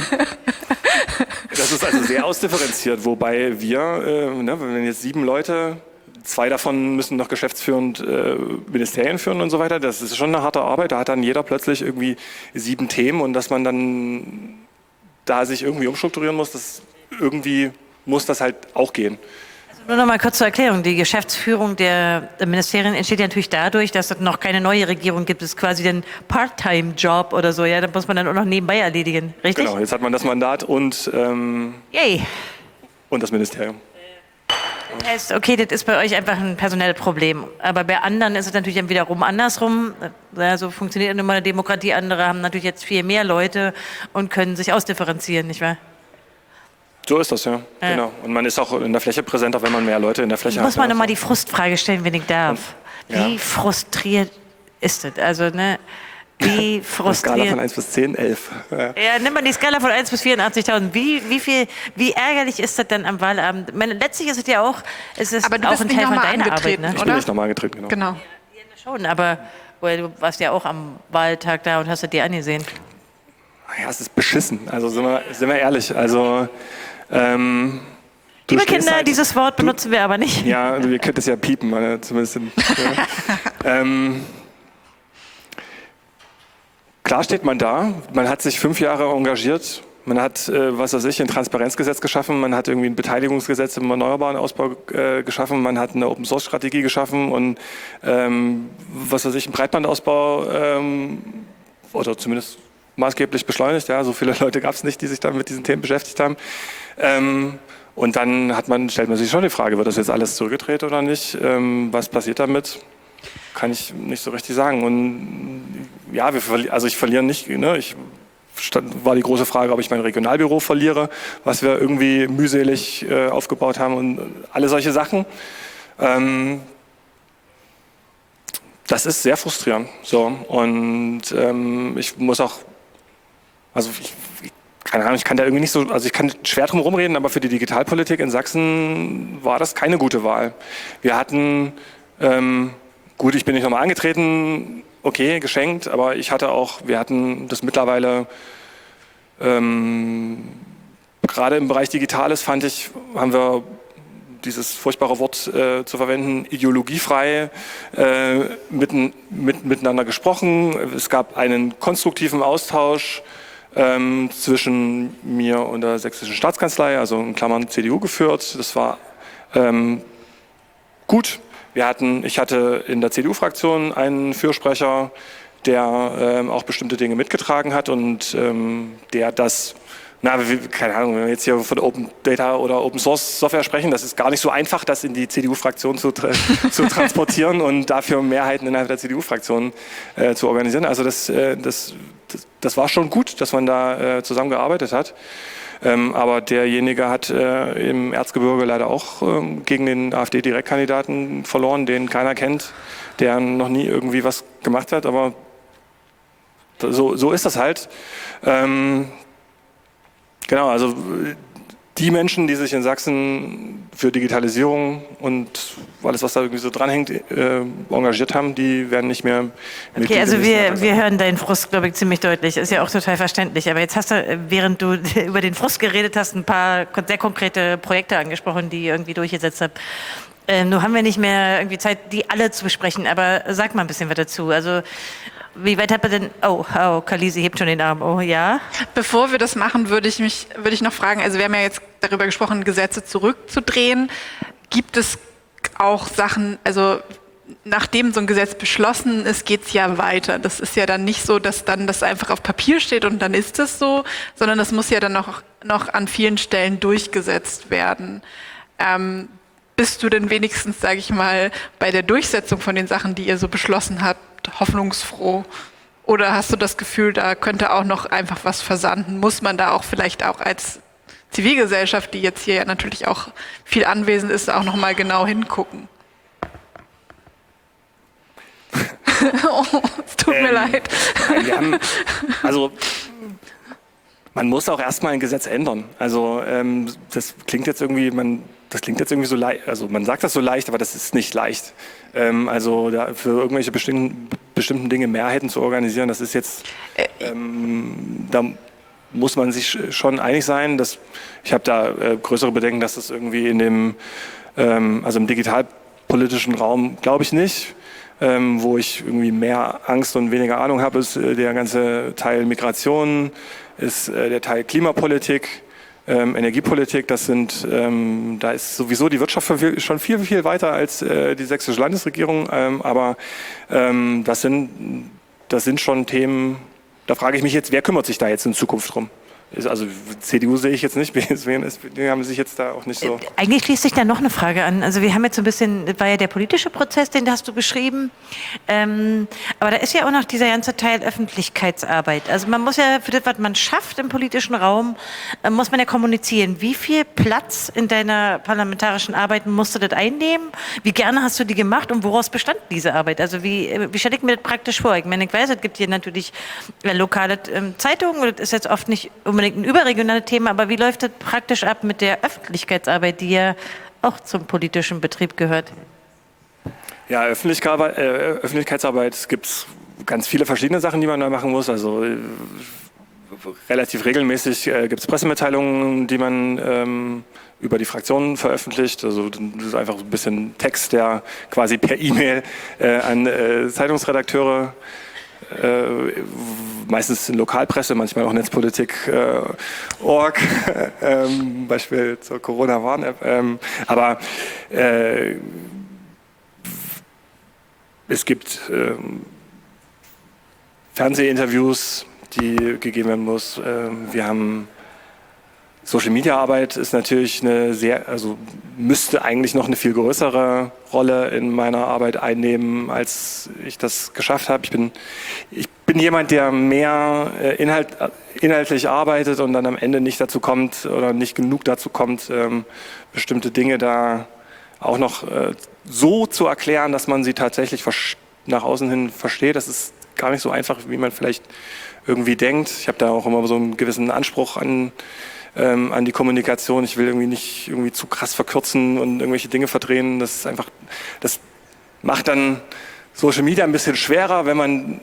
das ist also sehr ausdifferenziert, wobei wir, äh, ne, wenn jetzt sieben Leute, zwei davon müssen noch geschäftsführend äh, Ministerien führen und so weiter, das ist schon eine harte Arbeit. Da hat dann jeder plötzlich irgendwie sieben Themen und dass man dann da sich irgendwie umstrukturieren muss, das irgendwie muss das halt auch gehen. Nur noch mal kurz zur Erklärung. Die Geschäftsführung der Ministerien entsteht ja natürlich dadurch, dass es noch keine neue Regierung gibt. Das ist quasi ein Part-Time-Job oder so. Ja, da muss man dann auch noch nebenbei erledigen. Richtig? Genau, jetzt hat man das Mandat und, ähm, Yay. und das Ministerium. Das heißt, okay, das ist bei euch einfach ein personelles Problem. Aber bei anderen ist es natürlich dann wiederum andersrum. Ja, so funktioniert nun mal eine Demokratie. Andere haben natürlich jetzt viel mehr Leute und können sich ausdifferenzieren, nicht wahr? So ist das, ja. Ja. Genau. Und man ist auch in der Fläche präsent, auch wenn man mehr Leute in der Fläche Muss hat. man ja. nochmal die Frustfrage stellen, wenn ich darf. Ja. Wie frustriert ist das? Also, ne, wie Eine Skala frustriert... von eins bis zehn, elf. Ja. Ja, nimm mal die Skala von eins bis vierundachtzigtausend. Wie, wie, viel, wie ärgerlich ist das dann am Wahlabend? Ich meine, letztlich ist es ja auch, es ist Aber du auch bist ein nicht Teil von nochmal deiner Arbeit. angetreten, Ne? Ich bin oder? nicht nochmal angetreten, genau. Genau. Ja, schon, aber well, du warst ja auch am Wahltag da und hast es dir angesehen. Ja, es ist beschissen. Also sind wir, sind wir ehrlich. Also, ähm, du Liebe stehst Kinder, halt, dieses Wort benutzen wir aber nicht. Ja, also ihr könnt es ja piepen, äh, zumindest. In, ja. ähm, klar steht man da. Man hat sich fünf Jahre engagiert. Man hat, äh, was weiß ich, ein Transparenzgesetz geschaffen. Man hat irgendwie ein Beteiligungsgesetz im erneuerbaren Ausbau äh, geschaffen. Man hat eine Open-Source-Strategie geschaffen und, ähm, was weiß ich, einen Breitbandausbau ähm, oder zumindest maßgeblich beschleunigt. Ja, so viele Leute gab es nicht, die sich dann mit diesen Themen beschäftigt haben. Ähm, und dann hat man, stellt man sich schon die Frage, wird das jetzt alles zurückgedreht oder nicht? Ähm, was passiert damit? Kann ich nicht so richtig sagen. Und ja, wir verli- also ich verliere nicht. Ne? Ich stand, war die große Frage, ob ich mein Regionalbüro verliere, was wir irgendwie mühselig äh, aufgebaut haben und alle solche Sachen. Ähm, das ist sehr frustrierend. So. Und ähm, ich muss auch Also ich, ich, keine Ahnung, ich kann da irgendwie nicht so, also ich kann schwer drum rumreden, aber für die Digitalpolitik in Sachsen war das keine gute Wahl. Wir hatten, ähm, gut, ich bin nicht nochmal angetreten, okay, geschenkt, aber ich hatte auch, wir hatten das mittlerweile ähm, gerade im Bereich Digitales fand ich, haben wir dieses furchtbare Wort äh, zu verwenden, ideologiefrei äh, mitten, mit, miteinander gesprochen. Es gab einen konstruktiven Austausch ähm, zwischen mir und der Sächsischen Staatskanzlei, also in Klammern C D U geführt. Das war ähm, gut. Wir hatten, ich hatte in der C D U-Fraktion einen Fürsprecher, der ähm, auch bestimmte Dinge mitgetragen hat und ähm, der das, na, keine Ahnung, wenn wir jetzt hier von Open Data oder Open Source Software sprechen, das ist gar nicht so einfach, das in die C D U-Fraktion zu, tra zu transportieren und dafür Mehrheiten innerhalb der C D U-Fraktion äh, zu organisieren. Also das, äh, das, das, das war schon gut, dass man da äh, zusammengearbeitet hat. Ähm, aber derjenige hat äh, im Erzgebirge leider auch ähm, gegen den AfD-Direktkandidaten verloren, den keiner kennt, der noch nie irgendwie was gemacht hat. Aber so, so ist das halt. Ähm, genau, also die Menschen, die sich in Sachsen für Digitalisierung und alles, was da irgendwie so dranhängt, äh, engagiert haben, die werden nicht mehr Mitglied. Okay, also wir, wir hören deinen Frust, glaube ich, ziemlich deutlich. Ist ja auch total verständlich. Aber jetzt hast du, während du über den Frust geredet hast, ein paar sehr konkrete Projekte angesprochen, die ihr irgendwie durchgesetzt habt. Äh, nur haben wir nicht mehr irgendwie Zeit, die alle zu besprechen. Aber sag mal ein bisschen was dazu. Also wie weit habt ihr denn... Oh, oh, Kalisi hebt schon den Arm. Oh, ja? Bevor wir das machen, würde ich mich, würde ich noch fragen, also wir haben ja jetzt darüber gesprochen, Gesetze zurückzudrehen. Gibt es auch Sachen, also nachdem so ein Gesetz beschlossen ist, geht es ja weiter. Das ist ja dann nicht so, dass dann das einfach auf Papier steht und dann ist es so, sondern das muss ja dann noch, noch an vielen Stellen durchgesetzt werden. Ähm, bist du denn wenigstens, sage ich mal, bei der Durchsetzung von den Sachen, die ihr so beschlossen habt, hoffnungsfroh? Oder hast du das Gefühl, da könnte auch noch einfach was versanden? Muss man da auch vielleicht auch als Zivilgesellschaft, die jetzt hier ja natürlich auch viel anwesend ist, auch noch mal genau hingucken? Oh, es tut ähm, mir leid. Wir haben, also man muss auch erstmal ein Gesetz ändern. Also ähm, das klingt jetzt irgendwie, man, das klingt jetzt irgendwie so leicht, also man sagt das so leicht, aber das ist nicht leicht. Ähm, also da für irgendwelche bestimmten, bestimmten Dinge Mehrheiten zu organisieren, das ist jetzt, ähm, da muss man sich schon einig sein. Dass, ich habe da äh, größere Bedenken, dass das irgendwie in dem, ähm, also im digitalpolitischen Raum, glaube ich nicht. Ähm, wo ich irgendwie mehr Angst und weniger Ahnung habe, ist äh, der ganze Teil Migration, ist äh, der Teil Klimapolitik, ähm, Energiepolitik. Das sind, ähm, da ist sowieso die Wirtschaft schon viel, viel weiter als äh, die sächsische Landesregierung. Ähm, aber ähm, das sind, das sind schon Themen, da frage ich mich jetzt, wer kümmert sich da jetzt in Zukunft drum? Also C D U sehe ich jetzt nicht, B S W und S P D haben sich jetzt da auch nicht so... Eigentlich schließt sich da noch eine Frage an. Also wir haben jetzt so ein bisschen, das war ja der politische Prozess, den hast du beschrieben. Ähm, aber da ist ja auch noch dieser ganze Teil Öffentlichkeitsarbeit. Also man muss ja für das, was man schafft im politischen Raum, äh, muss man ja kommunizieren. Wie viel Platz in deiner parlamentarischen Arbeit musst du das einnehmen? Wie gerne hast du die gemacht und woraus bestand diese Arbeit? Also wie, wie stelle ich mir das praktisch vor? Ich meine, ich weiß, es gibt hier natürlich äh, lokale ähm, Zeitungen und das ist jetzt oft nicht unbedingt ein überregionales Thema, aber wie läuft das praktisch ab mit der Öffentlichkeitsarbeit, die ja auch zum politischen Betrieb gehört? Ja, Öffentlichkeitsarbeit, äh, Öffentlichkeitsarbeit gibt es ganz viele verschiedene Sachen, die man da machen muss. Also äh, relativ regelmäßig äh, gibt es Pressemitteilungen, die man ähm, über die Fraktionen veröffentlicht. Also das ist einfach ein bisschen Text, der quasi per E-Mail äh, an äh, Zeitungsredakteure Äh, meistens in Lokalpresse, manchmal auch Netzpolitik Punkt org, äh, ähm, Beispiel zur Corona-Warn-App. Ähm, aber äh, es gibt ähm, Fernsehinterviews, die gegeben werden muss. Ähm, wir haben Social-Media-Arbeit ist natürlich eine sehr, also müsste eigentlich noch eine viel größere Rolle in meiner Arbeit einnehmen, als ich das geschafft habe. Ich bin, ich bin jemand, der mehr Inhalt, inhaltlich arbeitet und dann am Ende nicht dazu kommt oder nicht genug dazu kommt, ähm, bestimmte Dinge da auch noch äh, so zu erklären, dass man sie tatsächlich nach außen hin versteht. Das ist gar nicht so einfach, wie man vielleicht irgendwie denkt. Ich habe da auch immer so einen gewissen Anspruch an Ähm, an die Kommunikation. Ich will irgendwie nicht irgendwie zu krass verkürzen und irgendwelche Dinge verdrehen. Das ist einfach, das macht dann Social Media ein bisschen schwerer, wenn man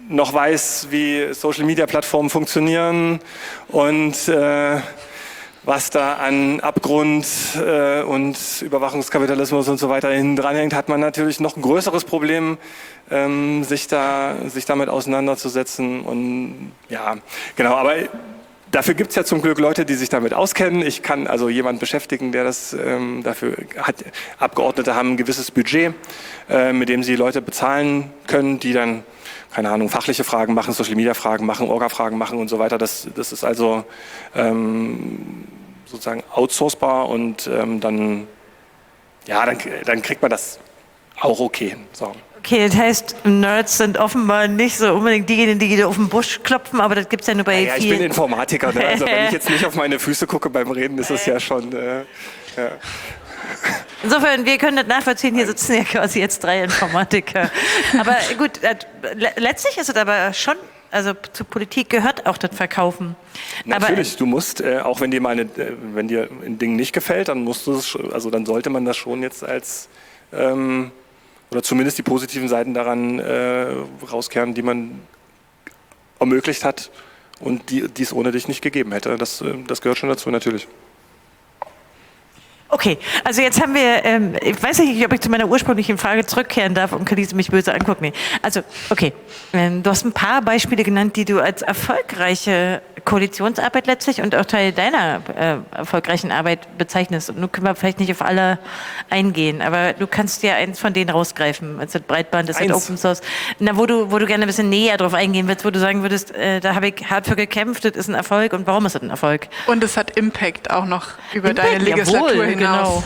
noch weiß, wie Social-Media-Plattformen funktionieren und äh, was da an Abgrund äh, und Überwachungskapitalismus und so weiter hinten dranhängt, hat man natürlich noch ein größeres Problem, ähm, sich da, sich damit auseinanderzusetzen. Und ja, genau, aber dafür gibt es ja zum Glück Leute, die sich damit auskennen. Ich kann also jemanden beschäftigen, der das ähm, dafür hat. Abgeordnete haben ein gewisses Budget, äh, mit dem sie Leute bezahlen können, die dann, keine Ahnung, fachliche Fragen machen, Social-Media-Fragen machen, Orga-Fragen machen und so weiter. Das, das ist also ähm, sozusagen outsourcebar und ähm, dann, ja, dann, dann kriegt man das auch okay. So. Okay, das heißt, Nerds sind offenbar nicht so unbedingt diejenigen, die auf den Busch klopfen, aber das gibt es ja nur bei ja, vielen. Ich bin Informatiker, ne? Also wenn ich jetzt nicht auf meine Füße gucke beim Reden, ist es ja schon... Äh, ja. Insofern, wir können das nachvollziehen, hier sitzen ja quasi jetzt drei Informatiker. Aber gut, letztlich ist es aber schon, also zur Politik gehört auch das Verkaufen. Natürlich, aber, du musst, äh, auch wenn dir meine, äh, wenn dir ein Ding nicht gefällt, dann musst du es, also dann sollte man das schon jetzt als, ähm, oder zumindest die positiven Seiten daran äh, rauskehren, die man ermöglicht hat und die die es ohne dich nicht gegeben hätte. Das, das gehört schon dazu, natürlich. Okay, also jetzt haben wir, ähm, ich weiß nicht, ob ich zu meiner ursprünglichen Frage zurückkehren darf und Kalisi mich böse anguckt. Nee. Also, okay, ähm, du hast ein paar Beispiele genannt, die du als erfolgreiche Koalitionsarbeit letztlich und auch Teil deiner äh, erfolgreichen Arbeit bezeichnest. Und nun können wir vielleicht nicht auf alle eingehen, aber du kannst ja eins von denen rausgreifen. Also Breitband, das ist Open Source. Na, wo du, wo du gerne ein bisschen näher drauf eingehen willst, wo du sagen würdest, äh, da habe ich hart für gekämpft, das ist ein Erfolg und warum ist das ein Erfolg? Und es hat Impact auch noch über Impact? deine Legislatur Jawohl, hinaus.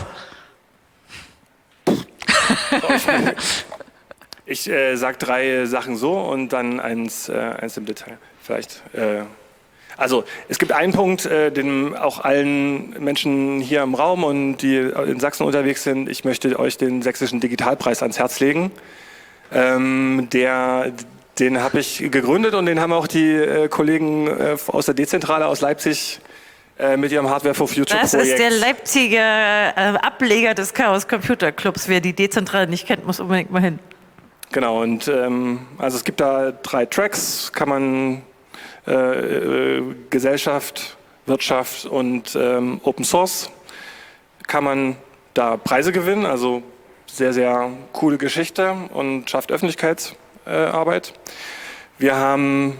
Genau. Ich äh, sage drei Sachen so und dann eins, äh, eins im Detail. Vielleicht. Äh, also es gibt einen Punkt, äh, den auch allen Menschen hier im Raum und die in Sachsen unterwegs sind, ich möchte euch den Sächsischen Digitalpreis ans Herz legen. Ähm, der, den habe ich gegründet und den haben auch die äh, Kollegen äh, aus der Dezentrale aus Leipzig äh, mit ihrem Hardware for Future Das Projekt. ist der Leipziger äh, Ableger des Chaos Computer Clubs. Wer die Dezentrale nicht kennt, muss unbedingt mal hin. Genau, und ähm, also es gibt da drei Tracks, kann man äh, äh, Gesellschaft, Wirtschaft und ähm, Open Source, kann man da Preise gewinnen, also sehr, sehr coole Geschichte und schafft Öffentlichkeitsarbeit. Äh, wir haben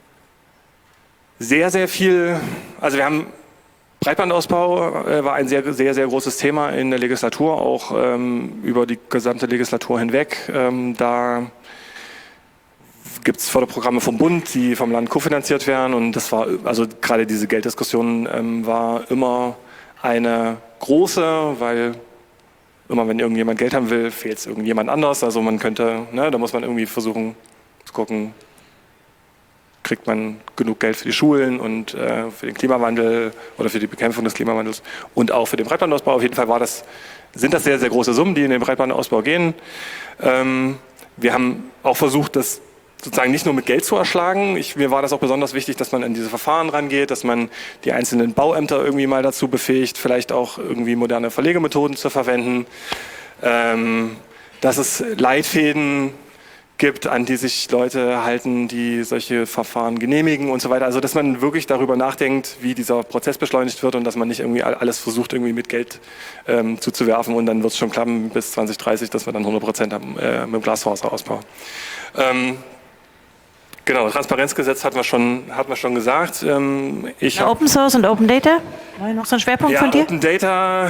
sehr, sehr viel, also wir haben Breitbandausbau äh, war ein sehr, sehr, sehr großes Thema in der Legislatur, auch ähm, über die gesamte Legislatur hinweg. Ähm, da gibt es Förderprogramme vom Bund, die vom Land kofinanziert werden und das war, also gerade diese Gelddiskussion ähm, war immer eine große, weil immer wenn irgendjemand Geld haben will, fehlt es irgendjemand anders. Also man könnte, ne, da muss man irgendwie versuchen zu gucken, kriegt man genug Geld für die Schulen und äh, für den Klimawandel oder für die Bekämpfung des Klimawandels und auch für den Breitbandausbau. Auf jeden Fall war das, sind das sehr, sehr große Summen, die in den Breitbandausbau gehen. Ähm, wir haben auch versucht, das sozusagen nicht nur mit Geld zu erschlagen. Ich, mir war das auch besonders wichtig, dass man an diese Verfahren rangeht, dass man die einzelnen Bauämter irgendwie mal dazu befähigt, vielleicht auch irgendwie moderne Verlegemethoden zu verwenden, ähm, dass es Leitfäden gibt, an die sich Leute halten, die solche Verfahren genehmigen und so weiter. Also dass man wirklich darüber nachdenkt, wie dieser Prozess beschleunigt wird und dass man nicht irgendwie alles versucht, irgendwie mit Geld ähm, zuzuwerfen und dann wird es schon klappen bis zwanzig dreißig, dass wir dann hundert Prozent haben äh, mit dem Glasfaserausbau. Ähm, genau, Transparenzgesetz hatten wir schon, hatten wir schon gesagt. Ähm, ich hab, Open Source und Open Data? War noch so ein Schwerpunkt ja, von dir? Open Data.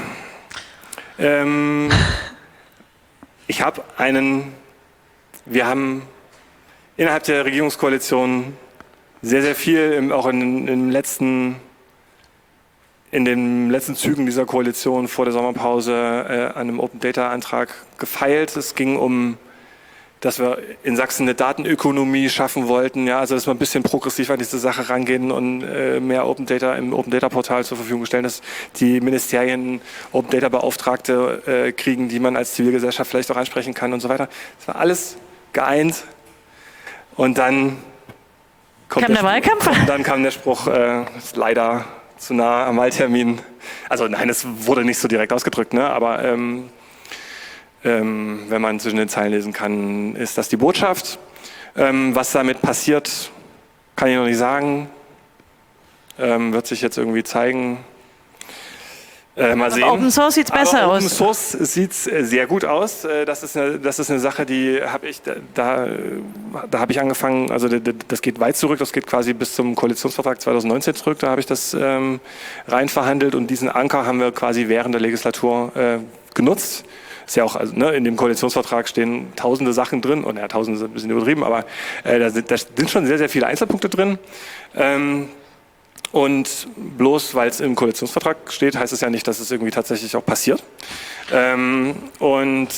Ähm, ich habe einen Wir haben innerhalb der Regierungskoalition sehr, sehr viel, im, auch in, in, letzten, in den letzten Zügen dieser Koalition vor der Sommerpause äh, an einem Open-Data-Antrag gefeilt. Es ging um, dass wir in Sachsen eine Datenökonomie schaffen wollten, ja, also dass wir ein bisschen progressiv an diese Sache rangehen und äh, mehr Open Data im Open Data Portal zur Verfügung stellen, dass die Ministerien Open Data Beauftragte äh, kriegen, die man als Zivilgesellschaft vielleicht auch ansprechen kann und so weiter. Das war alles geeint und dann kommt kam der, der Wahlkampf? Und dann kam der Spruch, äh, ist leider zu nah am Wahltermin. Also nein, es wurde nicht so direkt ausgedrückt, ne? Aber ähm, ähm, wenn man zwischen den Zeilen lesen kann, ist das die Botschaft. Ähm, was damit passiert, kann ich noch nicht sagen. Ähm, wird sich jetzt irgendwie zeigen. Äh, mal sehen. Open Source sieht besser Aber aus. Open Source sieht sehr gut aus. Äh, Das ist eine, das ist eine Sache, die habe ich da, da, da habe ich angefangen. Also das geht weit zurück. Das geht quasi bis zum Koalitionsvertrag zweitausendneunzehn zurück. Da habe ich das ähm, rein verhandelt und diesen Anker haben wir quasi während der Legislatur äh, genutzt. Ist ja auch, also, ne, in dem Koalitionsvertrag stehen tausende Sachen drin, und ja, tausende sind ein bisschen übertrieben, aber äh, da, sind, da sind schon sehr, sehr viele Einzelpunkte drin. Ähm, und bloß weil es im Koalitionsvertrag steht, heißt es ja nicht, dass es irgendwie tatsächlich auch passiert. Ähm, und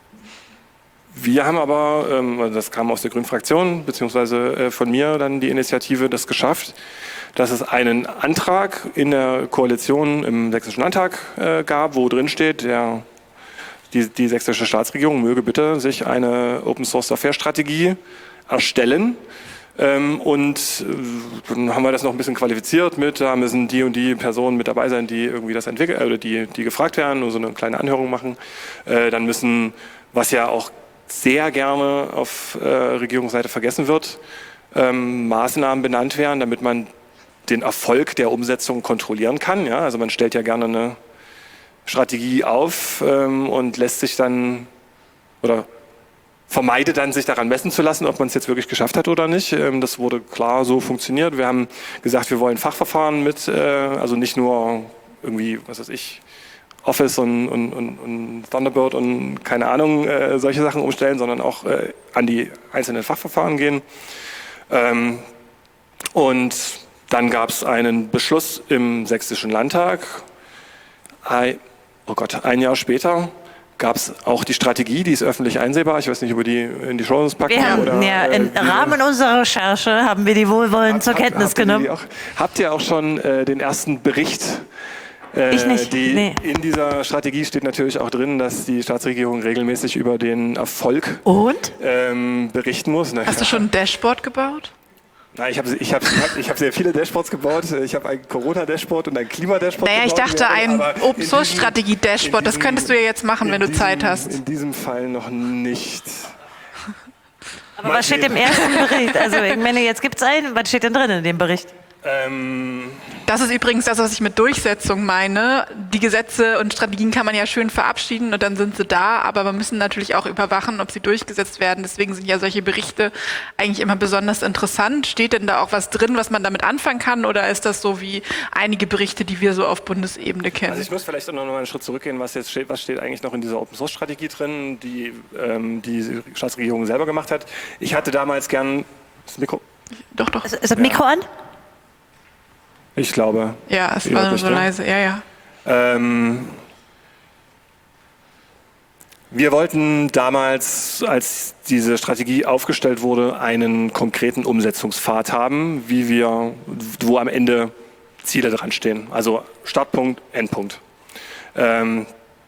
wir haben aber, ähm, das kam aus der Grünen Fraktion, beziehungsweise äh, von mir dann die Initiative, das geschafft, dass es einen Antrag in der Koalition im Sächsischen Landtag äh, gab, wo drin steht, der Die, die sächsische Staatsregierung möge bitte sich eine Open-Source-Software-Strategie erstellen. Ähm, und äh, dann haben wir das noch ein bisschen qualifiziert mit, da müssen die und die Personen mit dabei sein, die irgendwie das entwickeln, oder die, die gefragt werden und so eine kleine Anhörung machen. Äh, dann müssen, was ja auch sehr gerne auf äh, Regierungsseite vergessen wird, ähm, Maßnahmen benannt werden, damit man den Erfolg der Umsetzung kontrollieren kann. Ja? Also man stellt ja gerne eine Strategie auf ähm, und lässt sich dann oder vermeidet dann, sich daran messen zu lassen, ob man es jetzt wirklich geschafft hat oder nicht. Ähm, das wurde klar so funktioniert. Wir haben gesagt, wir wollen Fachverfahren mit, äh, also nicht nur irgendwie, was weiß ich, Office und, und, und, und Thunderbird und keine Ahnung, äh, solche Sachen umstellen, sondern auch äh, an die einzelnen Fachverfahren gehen. Ähm, und dann gab es einen Beschluss im Sächsischen Landtag. I Oh Gott, ein Jahr später gab es auch die Strategie, die ist öffentlich einsehbar. Ich weiß nicht, ob wir die in die Shownotes packen. Wir haben, oder, ja, im äh, Rahmen unserer Recherche haben wir die wohlwollend zur Kenntnis habt, habt genommen. Ihr auch, habt ihr auch schon äh, den ersten Bericht? Äh, Ich nicht, die, nee. In dieser Strategie steht natürlich auch drin, dass die Staatsregierung regelmäßig über den Erfolg Und? ähm, berichten muss. Na, Hast du schon ein Dashboard gebaut? Na, ich habe ich hab, ich hab sehr viele Dashboards gebaut. Ich habe ein Corona-Dashboard und ein Klima-Dashboard Naja, ich gebaut. dachte, werden, ein Open-Source-Strategie-Dashboard, das könntest du ja jetzt machen, wenn du diesem, Zeit hast. In diesem Fall noch nicht. Aber was steht im ersten Bericht? Also ich meine, jetzt gibt es einen. Was steht denn drin in dem Bericht? Ähm, Das ist übrigens das, was ich mit Durchsetzung meine. Die Gesetze und Strategien kann man ja schön verabschieden und dann sind sie da, aber wir müssen natürlich auch überwachen, ob sie durchgesetzt werden. Deswegen sind ja solche Berichte eigentlich immer besonders interessant. Steht denn da auch was drin, was man damit anfangen kann, oder ist das so wie einige Berichte, die wir so auf Bundesebene kennen? Also ich muss vielleicht auch noch mal einen Schritt zurückgehen, was jetzt steht, was steht eigentlich noch in dieser Open-Source-Strategie drin, die ähm, die Staatsregierung selber gemacht hat. Ich hatte damals gern das Mikro. Doch, doch. Ist, ist das Mikro an? Ich glaube. Ja, es Ja, war nur nicht, so ne? leise. Ja, ja. Ähm, wir wollten damals, als diese Strategie aufgestellt wurde, einen konkreten Umsetzungspfad haben, wie wir, wo am Ende Ziele dran stehen. Also Startpunkt, Endpunkt. Ähm,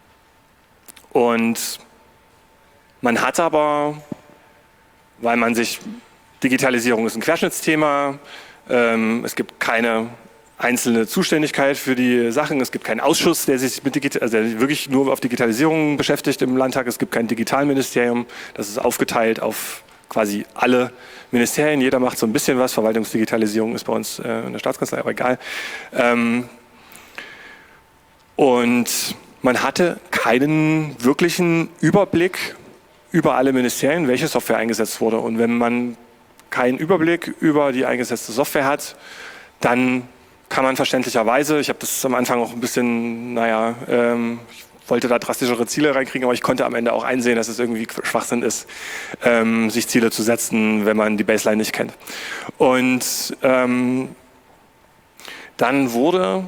und man hat aber, weil man sich, Digitalisierung ist ein Querschnittsthema, ähm, es gibt keine einzelne Zuständigkeit für die Sachen. Es gibt keinen Ausschuss, der sich mit Digital, also der wirklich nur auf Digitalisierung beschäftigt im Landtag. Es gibt kein Digitalministerium. Das ist aufgeteilt auf quasi alle Ministerien. Jeder macht so ein bisschen was. Verwaltungsdigitalisierung ist bei uns äh, in der Staatskanzlei, aber egal. Ähm, und man hatte keinen wirklichen Überblick über alle Ministerien, welche Software eingesetzt wurde. Und wenn man keinen Überblick über die eingesetzte Software hat, dann kann man verständlicherweise, ich habe das am Anfang auch ein bisschen, naja, ähm, ich wollte da drastischere Ziele reinkriegen, aber ich konnte am Ende auch einsehen, dass es irgendwie Schwachsinn ist, ähm, sich Ziele zu setzen, wenn man die Baseline nicht kennt. Und ähm, dann wurde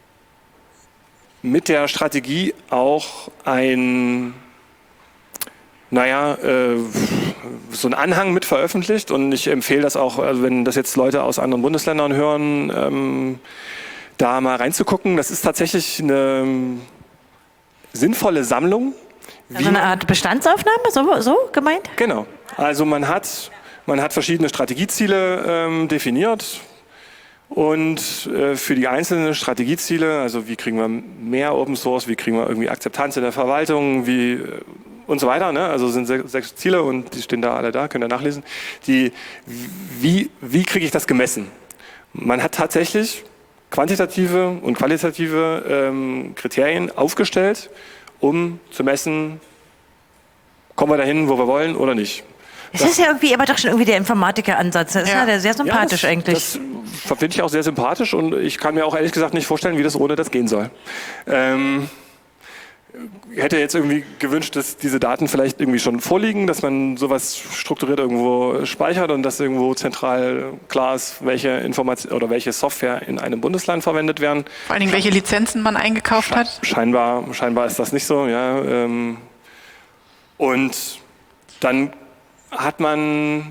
mit der Strategie auch ein, naja, äh, so ein Anhang mit veröffentlicht, und ich empfehle das auch, also wenn das jetzt Leute aus anderen Bundesländern hören, ähm, da mal reinzugucken. Das ist tatsächlich eine sinnvolle Sammlung. Also eine Art Bestandsaufnahme, so, so gemeint? Genau. Also man hat, man hat verschiedene Strategieziele ähm, definiert. Und äh, für die einzelnen Strategieziele, also wie kriegen wir mehr Open Source, wie kriegen wir irgendwie Akzeptanz in der Verwaltung, wie und so weiter. Ne? Also sind sechs, sechs Ziele und die stehen da alle da, könnt ihr nachlesen. Die, wie wie kriege ich das gemessen? Man hat tatsächlich quantitative und qualitative ähm, Kriterien aufgestellt, um zu messen, kommen wir dahin, wo wir wollen oder nicht. Es ist ja irgendwie aber doch schon irgendwie der Informatiker-Ansatz. Das ist ja, ja sehr sympathisch ja, das, eigentlich. Das finde ich auch sehr sympathisch und ich kann mir auch ehrlich gesagt nicht vorstellen, wie das ohne das gehen soll. Ähm, ich hätte jetzt irgendwie gewünscht, dass diese Daten vielleicht irgendwie schon vorliegen, dass man sowas strukturiert irgendwo speichert und dass irgendwo zentral klar ist, welche Information oder welche Software in einem Bundesland verwendet werden. Vor allen Dingen, welche Lizenzen man eingekauft hat. Scheinbar, scheinbar ist das nicht so. Ja, ähm, und dann hat man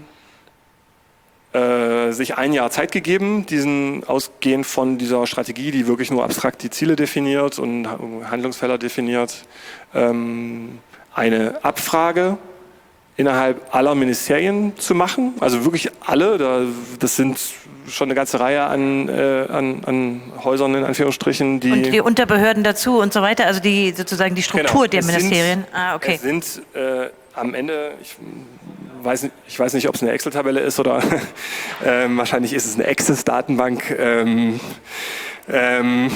äh, sich ein Jahr Zeit gegeben, diesen ausgehend von dieser Strategie, die wirklich nur abstrakt die Ziele definiert und Handlungsfelder definiert, ähm, eine Abfrage innerhalb aller Ministerien zu machen. Also wirklich alle, da, das sind schon eine ganze Reihe an, äh, an, an Häusern in Anführungsstrichen. Die und die Unterbehörden dazu und so weiter, also die sozusagen die Struktur genau, der Ministerien. Sind, ah, okay. Es sind äh, am Ende, ich weiß nicht, ich weiß nicht, ob es eine Excel-Tabelle ist oder ähm, wahrscheinlich ist es eine Access-Datenbank. Ähm, ähm,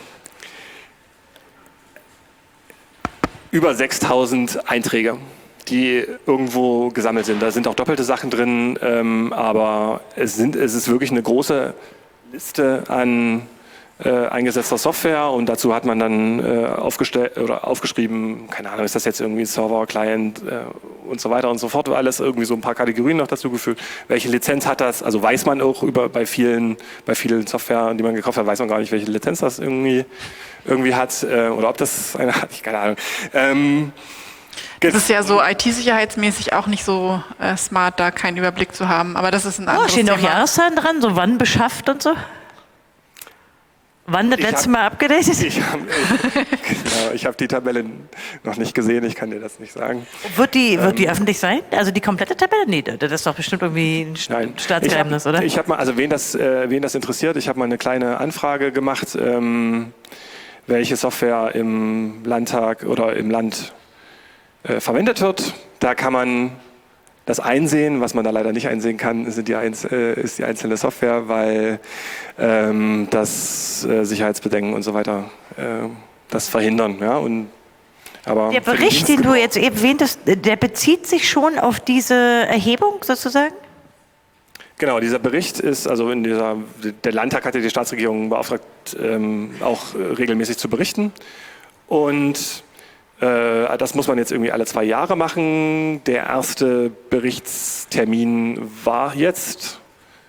über sechstausend Einträge, die irgendwo gesammelt sind. Da sind auch doppelte Sachen drin, ähm, aber es, sind, es ist wirklich eine große Liste an äh, eingesetzter Software und dazu hat man dann äh, aufgestellt oder aufgeschrieben, keine Ahnung, ist das jetzt irgendwie Server, Client äh, und so weiter und so fort, alles irgendwie so ein paar Kategorien noch dazu gefügt. Welche Lizenz hat das? Also weiß man auch über bei vielen, bei vielen Software, die man gekauft hat, weiß man gar nicht, welche Lizenz das irgendwie, irgendwie hat äh, oder ob das eine hat, ich keine Ahnung. Ähm, Das ist ja so I T-sicherheitsmäßig auch nicht so äh, smart, da keinen Überblick zu haben. Aber das ist ein anderes Oh, stehen Thema. auch Jahreszahlen dran, so wann beschafft und so? Wann das Ich letzte hab- Mal abgedatet? Ich habe genau, ich hab die Tabelle noch nicht gesehen, ich kann dir das nicht sagen. Wird die, wird die öffentlich sein? Also die komplette Tabelle? Nee, das ist doch bestimmt irgendwie ein Nein. Staatsgeheimnis, ich hab, oder? Ich habe mal, also wen das, äh, wen das interessiert, ich habe mal eine kleine Anfrage gemacht, ähm, welche Software im Landtag oder im Land äh, verwendet wird. Da kann man das einsehen. Was man da leider nicht einsehen kann, sind die Einz äh, ist die einzelne Software, weil ähm, das äh, Sicherheitsbedenken und so weiter äh, das verhindern. Ja? Und, aber Der für den Bericht, den Dienst- du jetzt eben erwähntest, der bezieht sich schon auf diese Erhebung sozusagen? Genau, dieser Bericht ist, also in dieser, der Landtag hatte die Staatsregierung beauftragt, ähm, auch äh, regelmäßig zu berichten. Und äh, das muss man jetzt irgendwie alle zwei Jahre machen. Der erste Berichtstermin war jetzt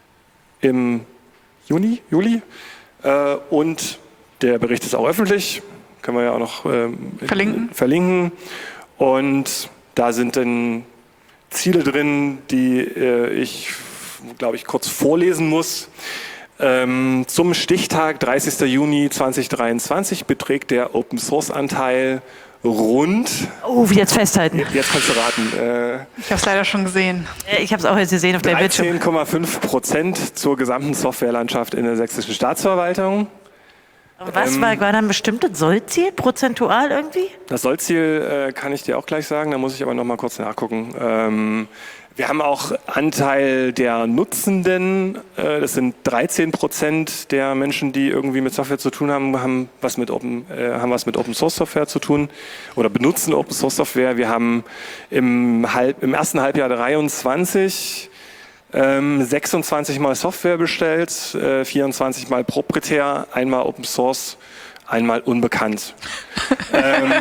im Juni, Juli. Äh, und der Bericht ist auch öffentlich. Können wir ja auch noch ähm, Verlinken. verlinken. Und da sind dann Ziele drin, die äh, ich glaube ich, kurz vorlesen muss. Ähm, zum Stichtag dreißigster Juni zweitausenddreiundzwanzig beträgt der Open-Source-Anteil rund, Oh, wie jetzt festhalten. jetzt kannst du raten, äh, Ich habe es leider schon gesehen. Äh, Ich habe es auch jetzt gesehen auf der Bildschirm. dreizehn Komma fünf Prozent zur gesamten Softwarelandschaft in der sächsischen Staatsverwaltung. Was Ähm, war, war da ein bestimmtes Sollziel, prozentual irgendwie? Das Sollziel äh, kann ich dir auch gleich sagen, da muss ich aber noch mal kurz nachgucken. Ähm, wir haben auch Anteil der Nutzenden, äh, das sind dreizehn Prozent der Menschen, die irgendwie mit Software zu tun haben, haben was mit Open, äh, haben was mit Open Source Software zu tun oder benutzen Open Source Software. Wir haben im, halb, im ersten Halbjahr dreiundzwanzig ähm, sechsundzwanzig Mal Software bestellt, äh, vierundzwanzig Mal proprietär, einmal Open Source, einmal unbekannt. ähm,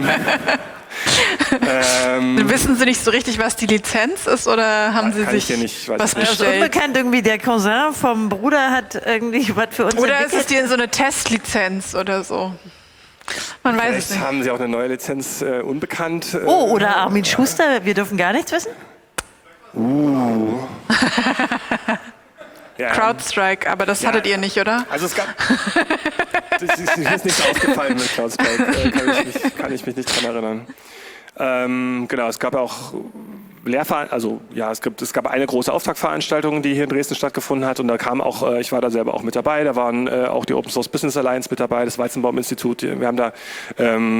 ähm, Wissen Sie nicht so richtig, was die Lizenz ist, oder haben Sie Kann ich sich dir nicht- weiß was ich nicht. Also bestellt? unbekannt irgendwie, der Cousin vom Bruder hat irgendwie was für uns Oder ist es entwickelt. die so eine Testlizenz oder so? Man weiß es Vielleicht nicht. haben sie auch eine neue Lizenz äh, unbekannt. Äh, Oh, oder Armin Schuster, wir dürfen gar nichts wissen? ja, CrowdStrike, aber das Ja. hattet ihr nicht, oder? Also es gab. Das ist, mir ist nichts ausgefallen mit CrowdStrike. Äh, kann, ich mich, kann ich mich nicht dran erinnern. Ähm, genau, es gab auch Lehrver also ja, es gibt, es gab eine große Auftaktveranstaltung, die hier in Dresden stattgefunden hat, und da kam auch, äh, ich war da selber auch mit dabei, da waren äh, auch die Open Source Business Alliance mit dabei, das Weizenbaum Institut, wir haben da ähm,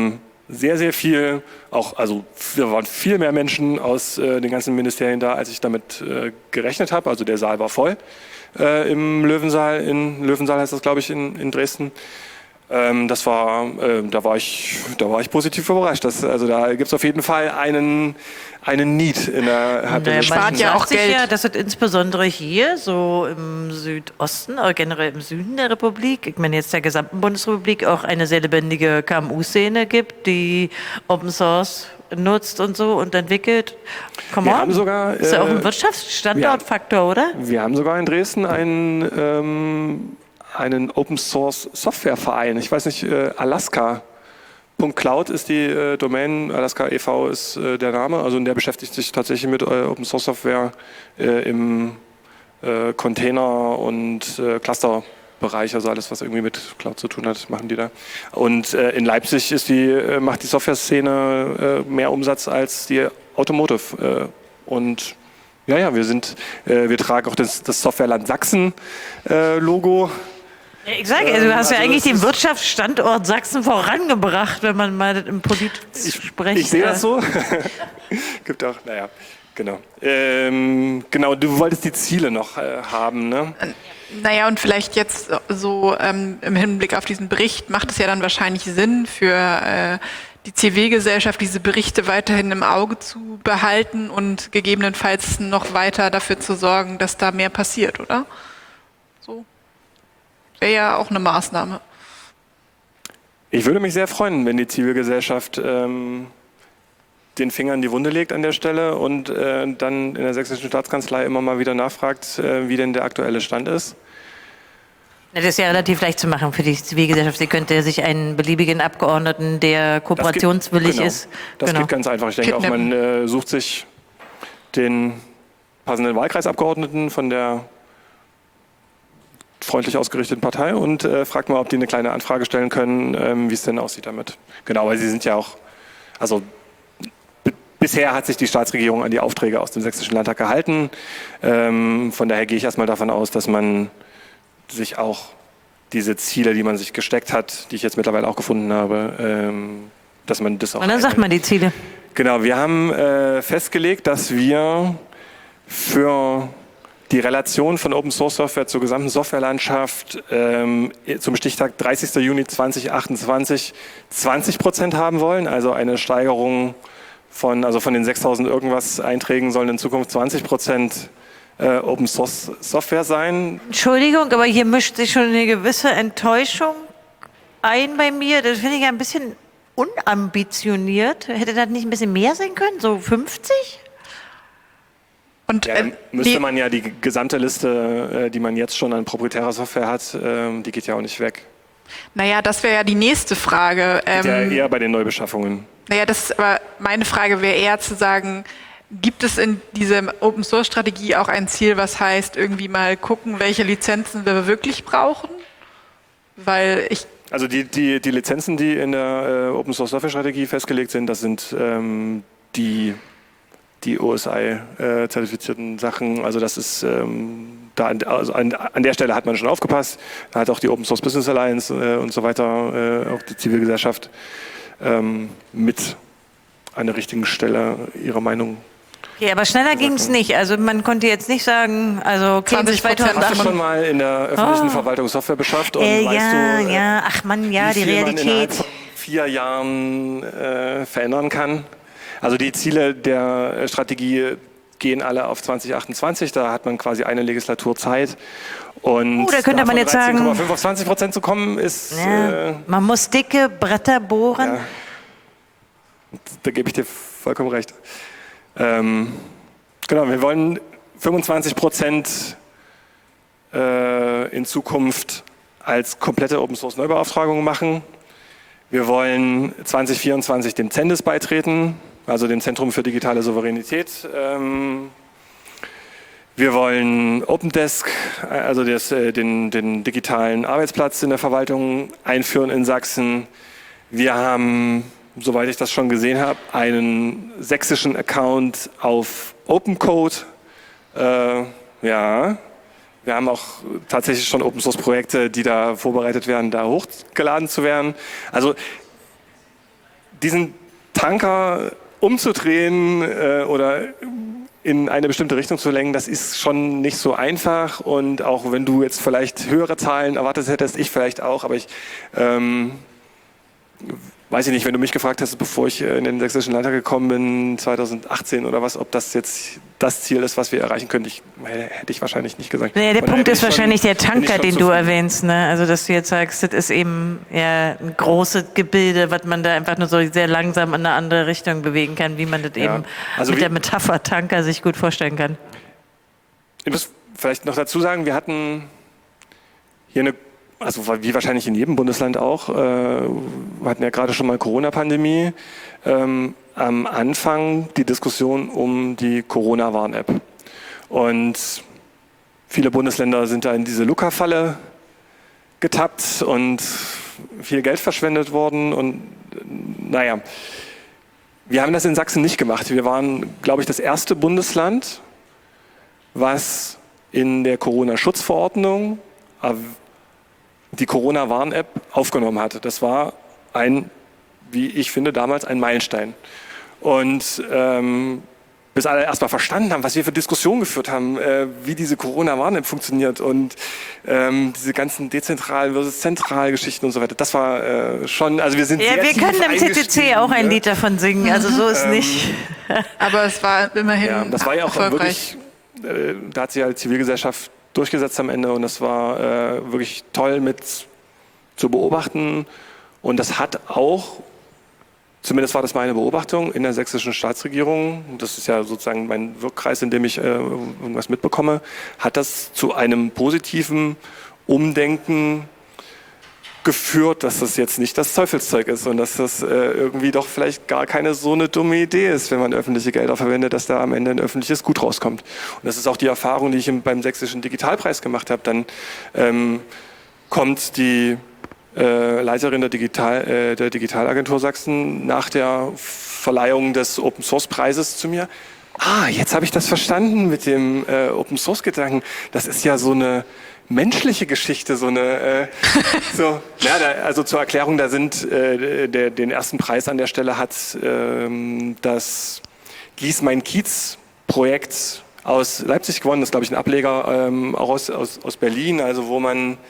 sehr, sehr viel, auch, also da waren viel mehr Menschen aus äh, den ganzen Ministerien da, als ich damit äh, gerechnet habe. Also der Saal war voll äh, im Löwensaal, in Löwensaal heißt das, glaube ich, in, in Dresden. Ähm, das war, äh, da war ich, da war ich positiv überrascht. Das, also da gibt es auf jeden Fall einen, einen Need in der Naja, spart man ja auch sagt sich Geld. ja, dass es insbesondere hier, so im Südosten, oder generell im Süden der Republik, ich meine jetzt der gesamten Bundesrepublik, auch eine sehr lebendige K M U-Szene gibt, die Open Source nutzt und so und entwickelt. Come Wir on. haben sogar, ist ja auch äh, ein Wirtschaftsstandortfaktor, oder? Wir haben sogar in Dresden einen, ähm, einen Open Source Software Verein. Ich weiß nicht, äh, Alaska. .cloud ist die äh, Domain, Alaska e V ist äh, der Name, also der beschäftigt sich tatsächlich mit äh, Open Source Software äh, im äh, Container- und äh, Clusterbereich, also alles, was irgendwie mit Cloud zu tun hat, machen die da. Und äh, in Leipzig ist die, äh, macht die Software-Szene äh, mehr Umsatz als die Automotive. Äh, und ja, ja, wir sind, äh, wir tragen auch das, das Softwareland Sachsen äh, Logo. Ja, ich sage, also du hast also ja eigentlich das den ist- Wirtschaftsstandort Sachsen vorangebracht, wenn man mal im Polit spricht. Ich sehe das so. Gibt auch, naja, genau. Ähm, genau, du wolltest die Ziele noch äh, haben, ne? Naja, und vielleicht jetzt so ähm, im Hinblick auf diesen Bericht macht es ja dann wahrscheinlich Sinn für äh, die Zivilgesellschaft, diese Berichte weiterhin im Auge zu behalten und gegebenenfalls noch weiter dafür zu sorgen, dass da mehr passiert, oder? So. Wäre ja auch eine Maßnahme. Ich würde mich sehr freuen, wenn die Zivilgesellschaft ähm, den Finger in die Wunde legt an der Stelle und äh, dann in der Sächsischen Staatskanzlei immer mal wieder nachfragt, äh, wie denn der aktuelle Stand ist. Das ist ja relativ leicht zu machen für die Zivilgesellschaft. Sie könnte sich einen beliebigen Abgeordneten, der kooperationswillig genau. ist. Das genau. geht ganz einfach. Ich denke auch, man äh, sucht sich den passenden Wahlkreisabgeordneten von der freundlich ausgerichteten Partei und äh, fragt mal, ob die eine kleine Anfrage stellen können, ähm, wie es denn aussieht damit. Genau, weil sie sind ja auch, also b- bisher hat sich die Staatsregierung an die Aufträge aus dem Sächsischen Landtag gehalten. Ähm, von daher gehe ich erstmal davon aus, dass man sich auch diese Ziele, die man sich gesteckt hat, die ich jetzt mittlerweile auch gefunden habe, ähm, dass man das auch Und dann sagt einhält. man die Ziele. Genau, wir haben äh, festgelegt, dass wir für die Relation von Open Source Software zur gesamten Softwarelandschaft ähm, zum Stichtag dreißigster Juni zweitausendachtundzwanzig zwanzig Prozent haben wollen, also eine Steigerung von, also von den sechstausend irgendwas Einträgen sollen in Zukunft zwanzig Prozent äh, Open Source Software sein. Entschuldigung, aber hier mischt sich schon eine gewisse Enttäuschung ein bei mir. Das finde ich ein bisschen unambitioniert. Hätte das nicht ein bisschen mehr sein können? So fünfzig? Und Ja, äh, dann müsste die, man ja die gesamte Liste, äh, die man jetzt schon an proprietärer Software hat, ähm, die geht ja auch nicht weg. naja, das wäre ja die nächste Frage. Geht ja Ähm, eher bei den Neubeschaffungen. Naja, das ist aber meine Frage wäre eher zu sagen, gibt es in dieser Open Source Strategie auch ein Ziel, was heißt, irgendwie mal gucken, welche Lizenzen wir wirklich brauchen? Weil ich, Also die, die, die Lizenzen, die in der äh, Open Source Software Strategie festgelegt sind, das sind ähm, die, die O S I-zertifizierten Sachen. Also das ist, ähm, da an, also an, an der Stelle hat man schon aufgepasst. Da hat auch die Open Source Business Alliance äh, und so weiter, äh, auch die Zivilgesellschaft ähm, mit an der richtigen Stelle ihre Meinung. Ja, aber schneller ging es nicht. Also man konnte jetzt nicht sagen, also okay, bis zwanzig Prozent Hast du zweitausendachtzehn. schon mal in der öffentlichen Oh. Verwaltung Software beschafft und Äh, weißt ja, du, äh, ja, ach man, ja, wie die viel man innerhalb Realität. von vier Jahren äh, verändern kann? Also die Ziele der äh, Strategie gehen alle auf zwanzig achtundzwanzig, da hat man quasi eine Legislatur Zeit. Und Oh, da könnte man jetzt sagen- dreizehn Komma fünf auf zwanzig Prozent zu kommen, ist, Ja, äh, man muss dicke Bretter bohren. ja, da gebe ich dir vollkommen recht. Ähm, genau, wir wollen fünfundzwanzig Prozent äh, in Zukunft als komplette Open Source Neubeauftragung machen. Wir wollen zwanzig vierundzwanzig dem Zendes beitreten, also dem Zentrum für digitale Souveränität. Ähm, wir wollen OpenDesk, also das, äh, den, den digitalen Arbeitsplatz in der Verwaltung einführen in Sachsen. Wir haben, soweit ich das schon gesehen habe, einen sächsischen Account auf OpenCode. Äh, ja, wir haben auch tatsächlich schon Open-Source-Projekte, die da vorbereitet werden, da hochgeladen zu werden. Also diesen Tanker umzudrehen äh, oder in eine bestimmte Richtung zu lenken, das ist schon nicht so einfach. Und auch wenn du jetzt vielleicht höhere Zahlen erwartet hättest, ich vielleicht auch, aber ich ähm, weiß ich nicht, wenn du mich gefragt hast, bevor ich in den Sächsischen Landtag gekommen bin, zweitausendachtzehn oder was, ob das jetzt das Ziel ist, was wir erreichen können, ich, hätte ich wahrscheinlich nicht gesagt. Naja, der Von Punkt daher ist bin ich wahrscheinlich schon- der bin ich Tanker, schon den du zufrieden. erwähnst. Ne? Also, dass du jetzt sagst, das ist eben ja ein großes Gebilde, was man da einfach nur so sehr langsam in eine andere Richtung bewegen kann, wie man das Ja. eben Also mit wie- der Metapher Tanker sich gut vorstellen kann. Ich muss vielleicht noch dazu sagen, wir hatten hier eine, also wie wahrscheinlich in jedem Bundesland auch, äh, wir hatten ja gerade schon mal Corona-Pandemie, ähm, am Anfang die Diskussion um die Corona-Warn-App. Und viele Bundesländer sind da in diese Luca-Falle getappt und viel Geld verschwendet worden. Und äh, naja, wir haben das in Sachsen nicht gemacht. Wir waren, glaube ich, das erste Bundesland, was in der Corona-Schutzverordnung die Corona-Warn-App aufgenommen hatte. Das war ein, wie ich finde, damals ein Meilenstein. Und ähm, bis alle erstmal verstanden haben, was wir für Diskussionen geführt haben, äh, wie diese Corona-Warn-App funktioniert und ähm, diese ganzen dezentralen versus zentralen Geschichten und so weiter. Das war äh, schon, also wir sind Ja, sehr wir tief können im C C C eingestiegen, auch ein ne? Lied davon singen, also so ist Ähm, nicht. Aber es war immerhin Ja, das war ja auch erfolgreich. wirklich, äh, da hat sich halt Zivilgesellschaft durchgesetzt am Ende und das war äh, wirklich toll mit zu beobachten und das hat auch, zumindest war das meine Beobachtung in der sächsischen Staatsregierung, das ist ja sozusagen mein Wirkkreis, in dem ich äh, irgendwas mitbekomme, hat das zu einem positiven Umdenken geführt, dass das jetzt nicht das Teufelszeug ist und dass das äh, irgendwie doch vielleicht gar keine so eine dumme Idee ist, wenn man öffentliche Gelder verwendet, dass da am Ende ein öffentliches Gut rauskommt. Und das ist auch die Erfahrung, die ich im, beim Sächsischen Digitalpreis gemacht habe. Dann ähm, kommt die äh, Leiterin der, Digital, äh, der Digitalagentur Sachsen nach der Verleihung des Open Source Preises zu mir. Ah, jetzt habe ich das verstanden mit dem äh, Open Source Gedanken. Das ist ja so eine menschliche Geschichte, so eine, äh, so, ja, da, also zur Erklärung, da sind, äh, der, den ersten Preis an der Stelle hat ähm, das Gieß mein Kiez Projekt aus Leipzig gewonnen, das ist glaube ich ein Ableger ähm, auch aus, aus, aus Berlin, also wo man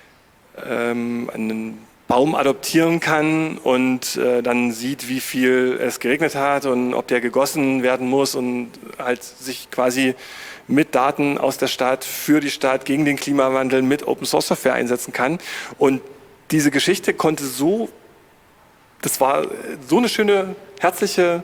ähm, einen Baum adoptieren kann und äh, dann sieht, wie viel es geregnet hat und ob der gegossen werden muss und halt sich quasi mit Daten aus der Stadt, für die Stadt, gegen den Klimawandel mit Open-Source-Software einsetzen kann. Und diese Geschichte konnte so, das war so eine schöne, herzliche,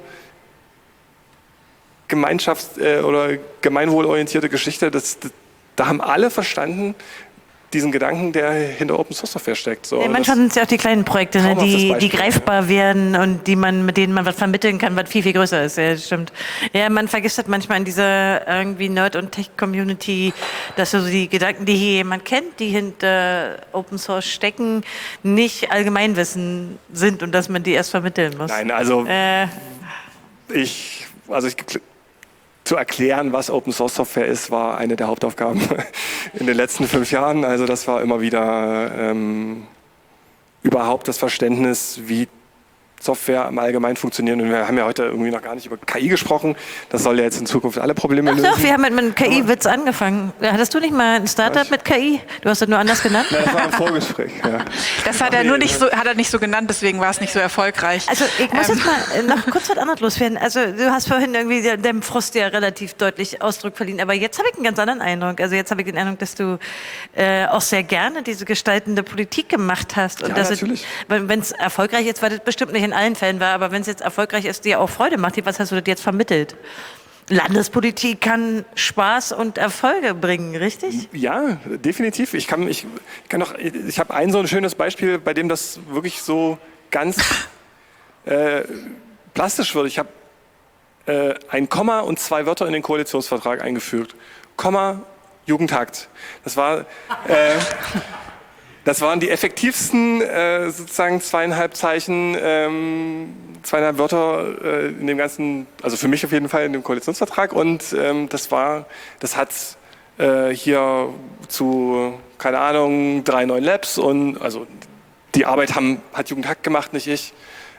Gemeinschafts- äh, oder gemeinwohlorientierte Geschichte, dass, da haben alle verstanden, diesen Gedanken, der hinter Open Source Software steckt. So, Ja, manchmal sind es ja auch die kleinen Projekte, ne, traumhaftes die, die Beispiel, greifbar werden und die man, mit denen man was vermitteln kann, was viel, viel größer ist. Ja, das stimmt. Ja, man vergisst das manchmal in dieser irgendwie Nerd- und Tech-Community, dass so die Gedanken, die hier jemand kennt, die hinter Open Source stecken, nicht Allgemeinwissen sind und dass man die erst vermitteln muss. Nein, also Äh, ich, also ich, zu erklären, was Open Source Software ist, war eine der Hauptaufgaben in den letzten fünf Jahren. Also das war immer wieder ähm, überhaupt das Verständnis, wie Software im Allgemeinen funktioniert. Und wir haben ja heute irgendwie noch gar nicht über K I gesprochen. Das soll ja jetzt in Zukunft alle Probleme Ach lösen. doch, wir haben mit einem K I-Witz angefangen. Hattest du nicht mal ein Startup Was? mit K I? Du hast das nur anders genannt? Na, das war im Vorgespräch. Ja. Das hat er nur nicht so, hat er nicht so genannt, deswegen war es nicht so erfolgreich. Also ich muss Ähm, jetzt mal äh, noch kurz was anderes loswerden. Also du hast vorhin irgendwie de- dem Frust ja relativ deutlich Ausdruck verliehen, aber jetzt habe ich einen ganz anderen Eindruck. Also jetzt habe ich den Eindruck, dass du äh, auch sehr gerne diese gestaltende Politik gemacht hast. Und Ja, dass natürlich. Es, wenn es erfolgreich ist, weil das bestimmt nicht in allen Fällen war, aber wenn es jetzt erfolgreich ist, dir auch Freude macht, was hast du das jetzt vermittelt? Landespolitik kann Spaß und Erfolge bringen, richtig? Ja, definitiv. Ich kann, ich kann noch, ich habe ein so ein schönes Beispiel, bei dem das wirklich so ganz äh, plastisch wird. Ich habe äh, ein Komma und zwei Wörter in den Koalitionsvertrag eingefügt. Komma, Jugendhakt. Das war, äh, das waren die effektivsten äh, sozusagen zweieinhalb Zeichen, ähm, zweieinhalb Wörter äh, in dem ganzen, also für mich auf jeden Fall in dem Koalitionsvertrag. Und ähm, das war, das hat äh, hier zu, keine Ahnung, drei neuen Labs und also die Arbeit haben, hat Jugendhack gemacht, nicht ich.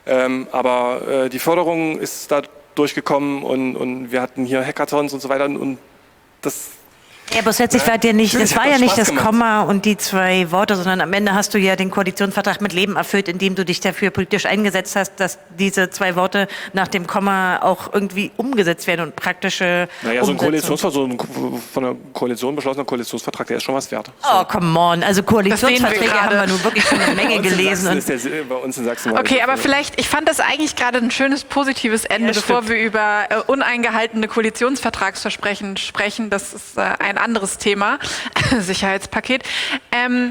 Ähm, aber äh, die Förderung ist da durchgekommen und, und wir hatten hier Hackathons und so weiter und das... Ja, aber letztlich Ja, war dir nicht, natürlich das war hat ja das nicht Spaß das gemacht. Komma und die zwei Worte, sondern am Ende hast du ja den Koalitionsvertrag mit Leben erfüllt, indem du dich dafür politisch eingesetzt hast, dass diese zwei Worte nach dem Komma auch irgendwie umgesetzt werden und praktische Naja, so ein Umsetzung. Koalitionsvertrag, so ein von der Koalition beschlossener Koalitionsvertrag, der ist schon was wert. Oh, come on. Also Koalitionsverträge Das sehen wir haben wir gerade. nun wirklich schon eine Menge Bei uns in gelesen. Sachsen Und ist der, bei uns in Sachsen war Okay, das- aber vielleicht, ich fand das eigentlich gerade ein schönes, positives Ende, Ja, bevor stimmt. wir über äh, uneingehaltene Koalitionsvertragsversprechen sprechen. Das ist äh, ein anderes Thema, Sicherheitspaket. Ähm,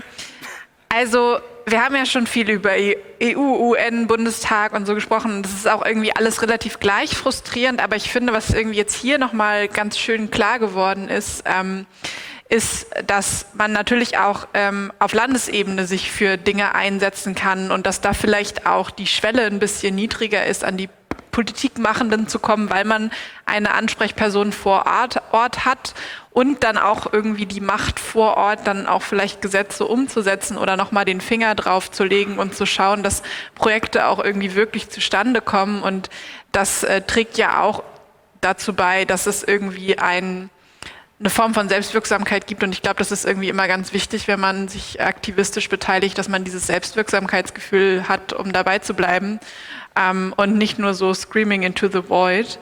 also, wir haben ja schon viel über E U, U N, Bundestag und so gesprochen. Das ist auch irgendwie alles relativ gleich frustrierend, aber ich finde, was irgendwie jetzt hier nochmal ganz schön klar geworden ist, ähm, ist, dass man natürlich auch ähm, auf Landesebene sich für Dinge einsetzen kann und dass da vielleicht auch die Schwelle ein bisschen niedriger ist, an die Politikmachenden zu kommen, weil man eine Ansprechperson vor Ort, Ort hat und dann auch irgendwie die Macht vor Ort, dann auch vielleicht Gesetze umzusetzen oder nochmal den Finger drauf zu legen und zu schauen, dass Projekte auch irgendwie wirklich zustande kommen. Und das äh, trägt ja auch dazu bei, dass es irgendwie ein eine Form von Selbstwirksamkeit gibt und ich glaube, das ist irgendwie immer ganz wichtig, wenn man sich aktivistisch beteiligt, dass man dieses Selbstwirksamkeitsgefühl hat, um dabei zu bleiben ähm, und nicht nur so screaming into the void.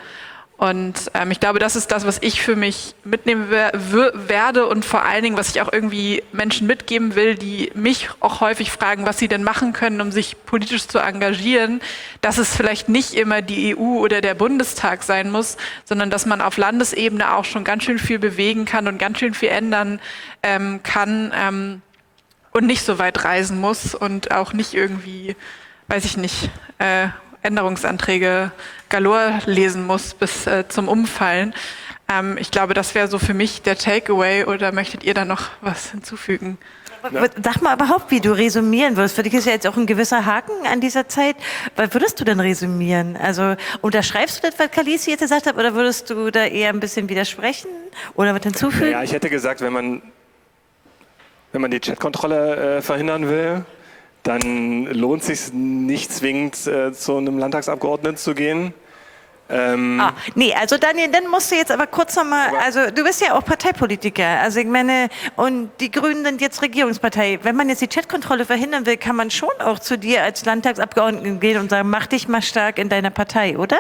Und ähm, ich glaube, das ist das, was ich für mich mitnehmen wer werde und vor allen Dingen, was ich auch irgendwie Menschen mitgeben will, die mich auch häufig fragen, was sie denn machen können, um sich politisch zu engagieren, dass es vielleicht nicht immer die E U oder der Bundestag sein muss, sondern dass man auf Landesebene auch schon ganz schön viel bewegen kann und ganz schön viel ändern ähm, kann ähm, und nicht so weit reisen muss und auch nicht irgendwie, weiß ich nicht, äh, Änderungsanträge galore lesen muss bis äh, zum Umfallen. Ähm, ich glaube, das wäre so für mich der Takeaway. Oder möchtet ihr da noch was hinzufügen? sag mal überhaupt, wie du resümieren würdest. Für dich ist ja jetzt auch ein gewisser Haken an dieser Zeit. Was würdest du denn resümieren? Also unterschreibst du das, was Kalisi jetzt gesagt hat, oder würdest du da eher ein bisschen widersprechen oder was hinzufügen? Ja, ich hätte gesagt, wenn man, wenn man die Chatkontrolle äh, verhindern will, dann lohnt es sich nicht zwingend äh, zu einem Landtagsabgeordneten zu gehen. Ähm, Ah, nee, also Daniel, dann musst du jetzt aber kurz nochmal, also du bist ja auch Parteipolitiker, also ich meine, und die Grünen sind jetzt Regierungspartei. Wenn man jetzt die Chatkontrolle verhindern will, kann man schon auch zu dir als Landtagsabgeordneten gehen und sagen, mach dich mal stark in deiner Partei, oder?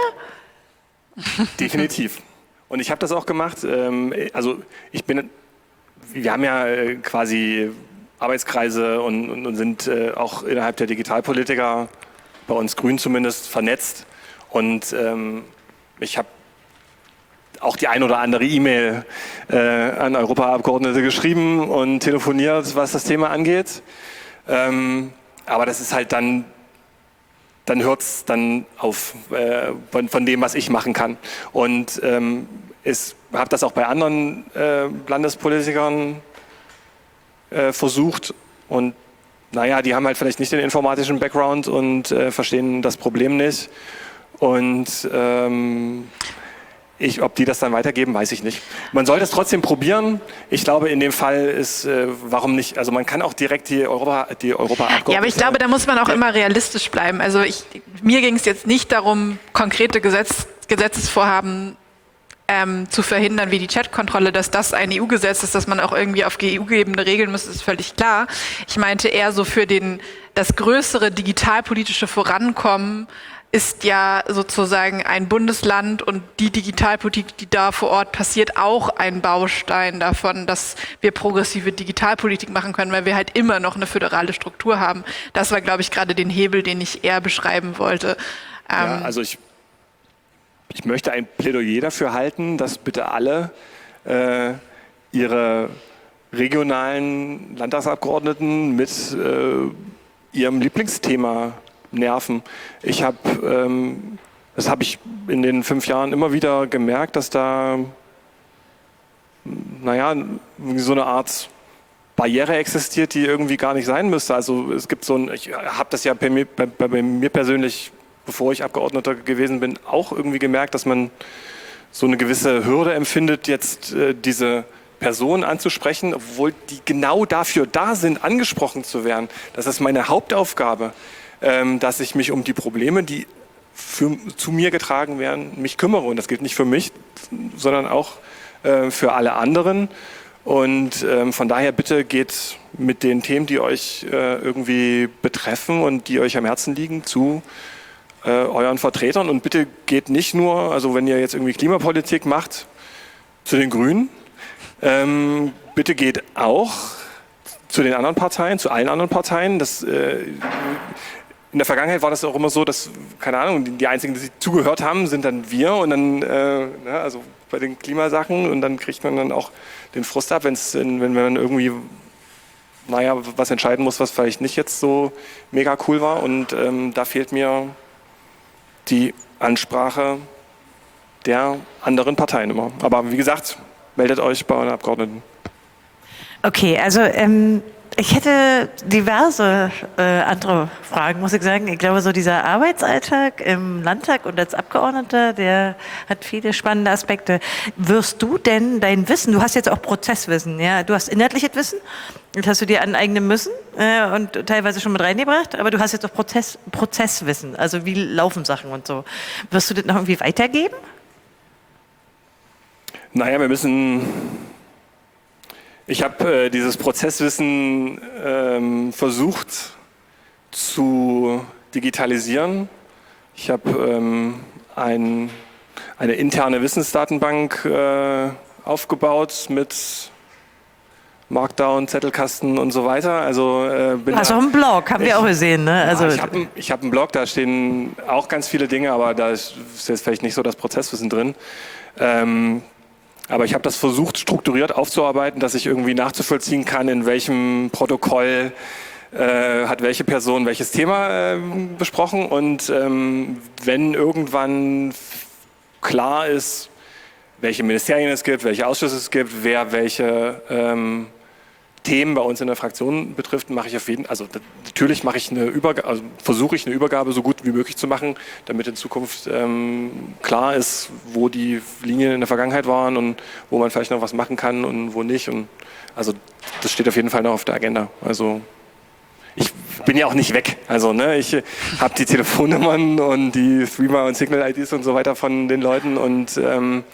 Definitiv. Und ich habe das auch gemacht. Ähm, also ich bin, wir haben ja äh, quasi Arbeitskreise und, und, und sind äh, auch innerhalb der Digitalpolitiker, bei uns Grünen zumindest, vernetzt. Und ähm, ich habe auch die ein oder andere E-Mail äh, an Europaabgeordnete geschrieben und telefoniert, was das Thema angeht. Ähm, aber das ist halt dann, dann hört es dann auf äh, von, von dem, was ich machen kann. Und ähm, ich habe das auch bei anderen äh, Landespolitikern äh, versucht. Und naja, die haben halt vielleicht nicht den informatischen Background und äh, verstehen das Problem nicht. Und ähm, ich, ob die das dann weitergeben, weiß ich nicht. Man sollte es trotzdem probieren. Ich glaube, in dem Fall ist, äh, warum nicht, also man kann auch direkt die Europa, die Europa-Abgeordneten... Ja, aber ich glaube, da muss man auch immer realistisch bleiben. Also ich, mir ging es jetzt nicht darum, konkrete Gesetz, Gesetzesvorhaben ähm, zu verhindern, wie die Chatkontrolle, dass das ein E U-Gesetz ist, dass man auch irgendwie auf E U-Ebene regeln muss, ist völlig klar. Ich meinte eher so für den, das größere digitalpolitische Vorankommen ist ja sozusagen ein Bundesland und die Digitalpolitik, die da vor Ort passiert, auch ein Baustein davon, dass wir progressive Digitalpolitik machen können, weil wir halt immer noch eine föderale Struktur haben. Das war, glaube ich, gerade den Hebel, den ich eher beschreiben wollte. Ja, Ähm, also ich, ich möchte ein Plädoyer dafür halten, dass bitte alle äh, ihre regionalen Landtagsabgeordneten mit äh, ihrem Lieblingsthema nerven. Ich habe, ähm, das habe ich in den fünf Jahren immer wieder gemerkt, dass da, naja, so eine Art Barriere existiert, die irgendwie gar nicht sein müsste. Also es gibt so ein, ich habe das ja bei mir, bei, bei mir persönlich, bevor ich Abgeordneter gewesen bin, auch irgendwie gemerkt, dass man so eine gewisse Hürde empfindet, jetzt äh, diese Personen anzusprechen, obwohl die genau dafür da sind, angesprochen zu werden. Das ist meine Hauptaufgabe. ähm, dass ich mich um die Probleme, die für, zu mir getragen werden, mich kümmere. Und das gilt nicht für mich, sondern auch äh, für alle anderen. Und ähm, von daher bitte geht mit den Themen, die euch äh, irgendwie betreffen und die euch am Herzen liegen, zu äh, euren Vertretern. Und bitte geht nicht nur, also wenn ihr jetzt irgendwie Klimapolitik macht, zu den Grünen. Ähm, bitte geht auch zu den anderen Parteien, zu allen anderen Parteien. Das, äh, in der Vergangenheit war das auch immer so, dass, keine Ahnung, die, die Einzigen, die zugehört haben, sind dann wir. Und dann, äh, na, also bei den Klimasachen, und dann kriegt man dann auch den Frust ab, wenn's, wenn, wenn man irgendwie, naja, was entscheiden muss, was vielleicht nicht jetzt so mega cool war. Und ähm, da fehlt mir die Ansprache der anderen Parteien immer. Aber wie gesagt, meldet euch bei euren Abgeordneten. Okay, also ähm, ich hätte diverse äh, andere Fragen, muss ich sagen. Ich glaube, so dieser Arbeitsalltag im Landtag und als Abgeordneter, der hat viele spannende Aspekte. Wirst du denn dein Wissen, du hast jetzt auch Prozesswissen, ja, du hast inhaltliches Wissen, das hast du dir aneignen müssen äh, und teilweise schon mit reingebracht, aber du hast jetzt auch Prozess, Prozesswissen, also wie laufen Sachen und so. Wirst du das noch irgendwie weitergeben? Naja, wir müssen, ich habe äh, dieses Prozesswissen ähm, versucht zu digitalisieren. Ich habe ähm, ein, eine interne Wissensdatenbank äh, aufgebaut mit Markdown, Zettelkasten und so weiter. Also, äh, bin du hast da, auch einen Blog, haben ich, wir auch gesehen. Ne? Also, ja, ich habe ich hab einen Blog, da stehen auch ganz viele Dinge, aber da ist jetzt vielleicht nicht so das Prozesswissen drin. Ähm, Aber ich habe das versucht, strukturiert aufzuarbeiten, dass ich irgendwie nachzuvollziehen kann, in welchem Protokoll äh, hat welche Person welches Thema äh, besprochen. Und ähm, wenn irgendwann klar ist, welche Ministerien es gibt, welche Ausschüsse es gibt, wer welche ähm, Themen bei uns in der Fraktion betrifft, mache ich auf jeden, also natürlich mache ich eine Übergabe, also versuche ich eine Übergabe so gut wie möglich zu machen, damit in Zukunft ähm, klar ist, wo die Linien in der Vergangenheit waren und wo man vielleicht noch was machen kann und wo nicht. Und also das steht auf jeden Fall noch auf der Agenda. Also ich bin ja auch nicht weg. Also ne, ich habe die Telefonnummern und die Threema und Signal-I Ds und so weiter von den Leuten und ähm,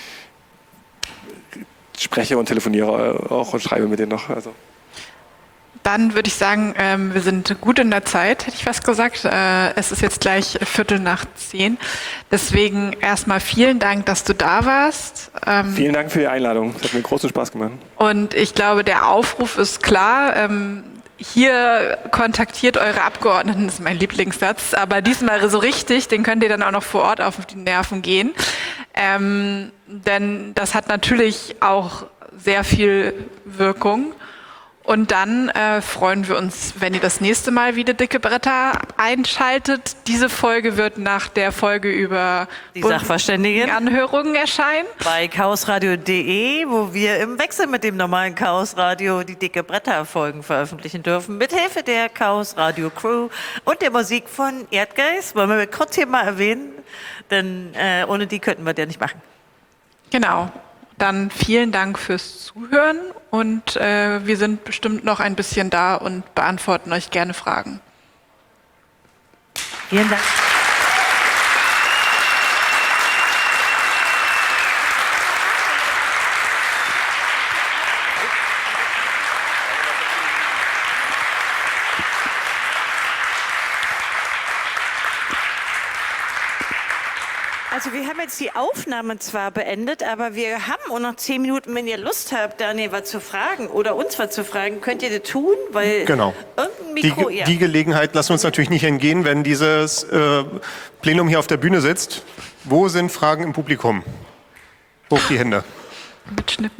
spreche und telefoniere auch und schreibe mit denen noch. Also. Dann würde ich sagen, ähm, wir sind gut in der Zeit, hätte ich fast gesagt. Äh, es ist jetzt gleich Viertel nach zehn. Deswegen erstmal vielen Dank, dass du da warst. Ähm, vielen Dank für die Einladung. Es hat mir großen Spaß gemacht. Und ich glaube, der Aufruf ist klar. Ähm, hier kontaktiert eure Abgeordneten, das ist mein Lieblingssatz, aber diesmal so richtig, den könnt ihr dann auch noch vor Ort auf die Nerven gehen. Ähm, denn das hat natürlich auch sehr viel Wirkung. Und dann äh, freuen wir uns, wenn ihr das nächste Mal wieder Dicke Bretter einschaltet. Diese Folge wird nach der Folge über die Sachverständigen Anhörungen erscheinen. Bei chaosradio punkt de, wo wir im Wechsel mit dem normalen Chaosradio die Dicke Bretter Folgen veröffentlichen dürfen. Mithilfe der Chaosradio Crew und der Musik von Erdgeist. Wollen wir kurz hier mal erwähnen, denn äh, ohne die könnten wir das nicht machen. Genau. Dann vielen Dank fürs Zuhören und äh, wir sind bestimmt noch ein bisschen da und beantworten euch gerne Fragen. Vielen Dank. Also wir haben jetzt die Aufnahme zwar beendet, aber wir haben auch noch zehn Minuten, wenn ihr Lust habt, Daniel was zu fragen oder uns was zu fragen, könnt ihr das tun? Weil genau. Irgendein Mikro, die, ja. die Gelegenheit lassen wir uns natürlich nicht entgehen, wenn dieses äh, Plenum hier auf der Bühne sitzt. Wo sind Fragen im Publikum? Hoch die Hände. Mit Schnippen.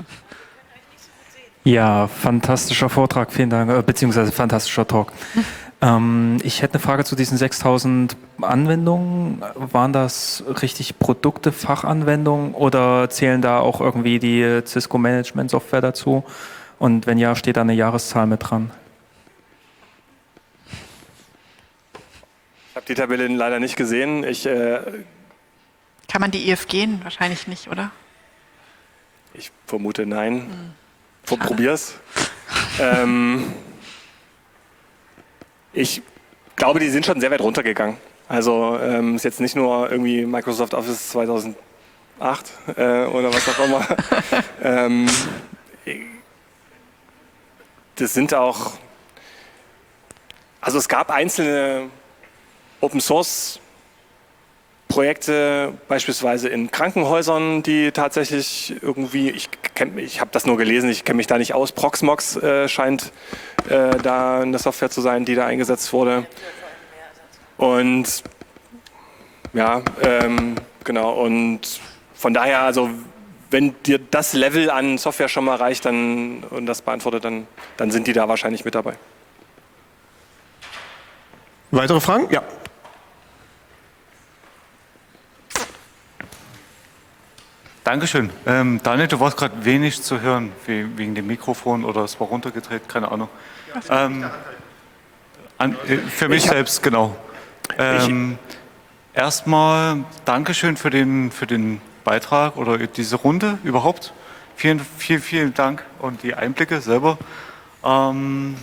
Ja, fantastischer Vortrag, vielen Dank, äh, beziehungsweise fantastischer Talk. Ähm, ich hätte eine Frage zu diesen sechstausend Anwendungen. Waren das richtig Produkte, Fachanwendungen oder zählen da auch irgendwie die Cisco Management Software dazu? Und wenn ja, steht da eine Jahreszahl mit dran? Ich habe die Tabelle leider nicht gesehen. Ich, äh, Kann man die I F gehen? Wahrscheinlich nicht, oder? ich vermute nein. Hm. Probier's. ähm, ich glaube, die sind schon sehr weit runtergegangen. Also ähm, ist jetzt nicht nur irgendwie Microsoft Office zweitausendacht äh, oder was auch immer. ähm, das sind auch, also es gab einzelne Open Source Projekte, beispielsweise in Krankenhäusern, die tatsächlich irgendwie, ich, ich habe das nur gelesen, ich kenne mich da nicht aus, Proxmox äh, scheint äh, da eine Software zu sein, die da eingesetzt wurde. Und ja, ähm, genau, und von daher, also wenn dir das Level an Software schon mal reicht dann, und das beantwortet, dann, dann sind die da wahrscheinlich mit dabei. Weitere Fragen? Ja. Dankeschön. Ähm, Daniel, du warst gerade wenig zu hören, wie, wegen dem Mikrofon oder es war runtergedreht, keine Ahnung. Ähm, an, äh, für mich hab, selbst, genau. Ähm, erstmal Dankeschön für den, für den Beitrag oder diese Runde überhaupt. Vielen, vielen, vielen Dank und die Einblicke selber. Ähm,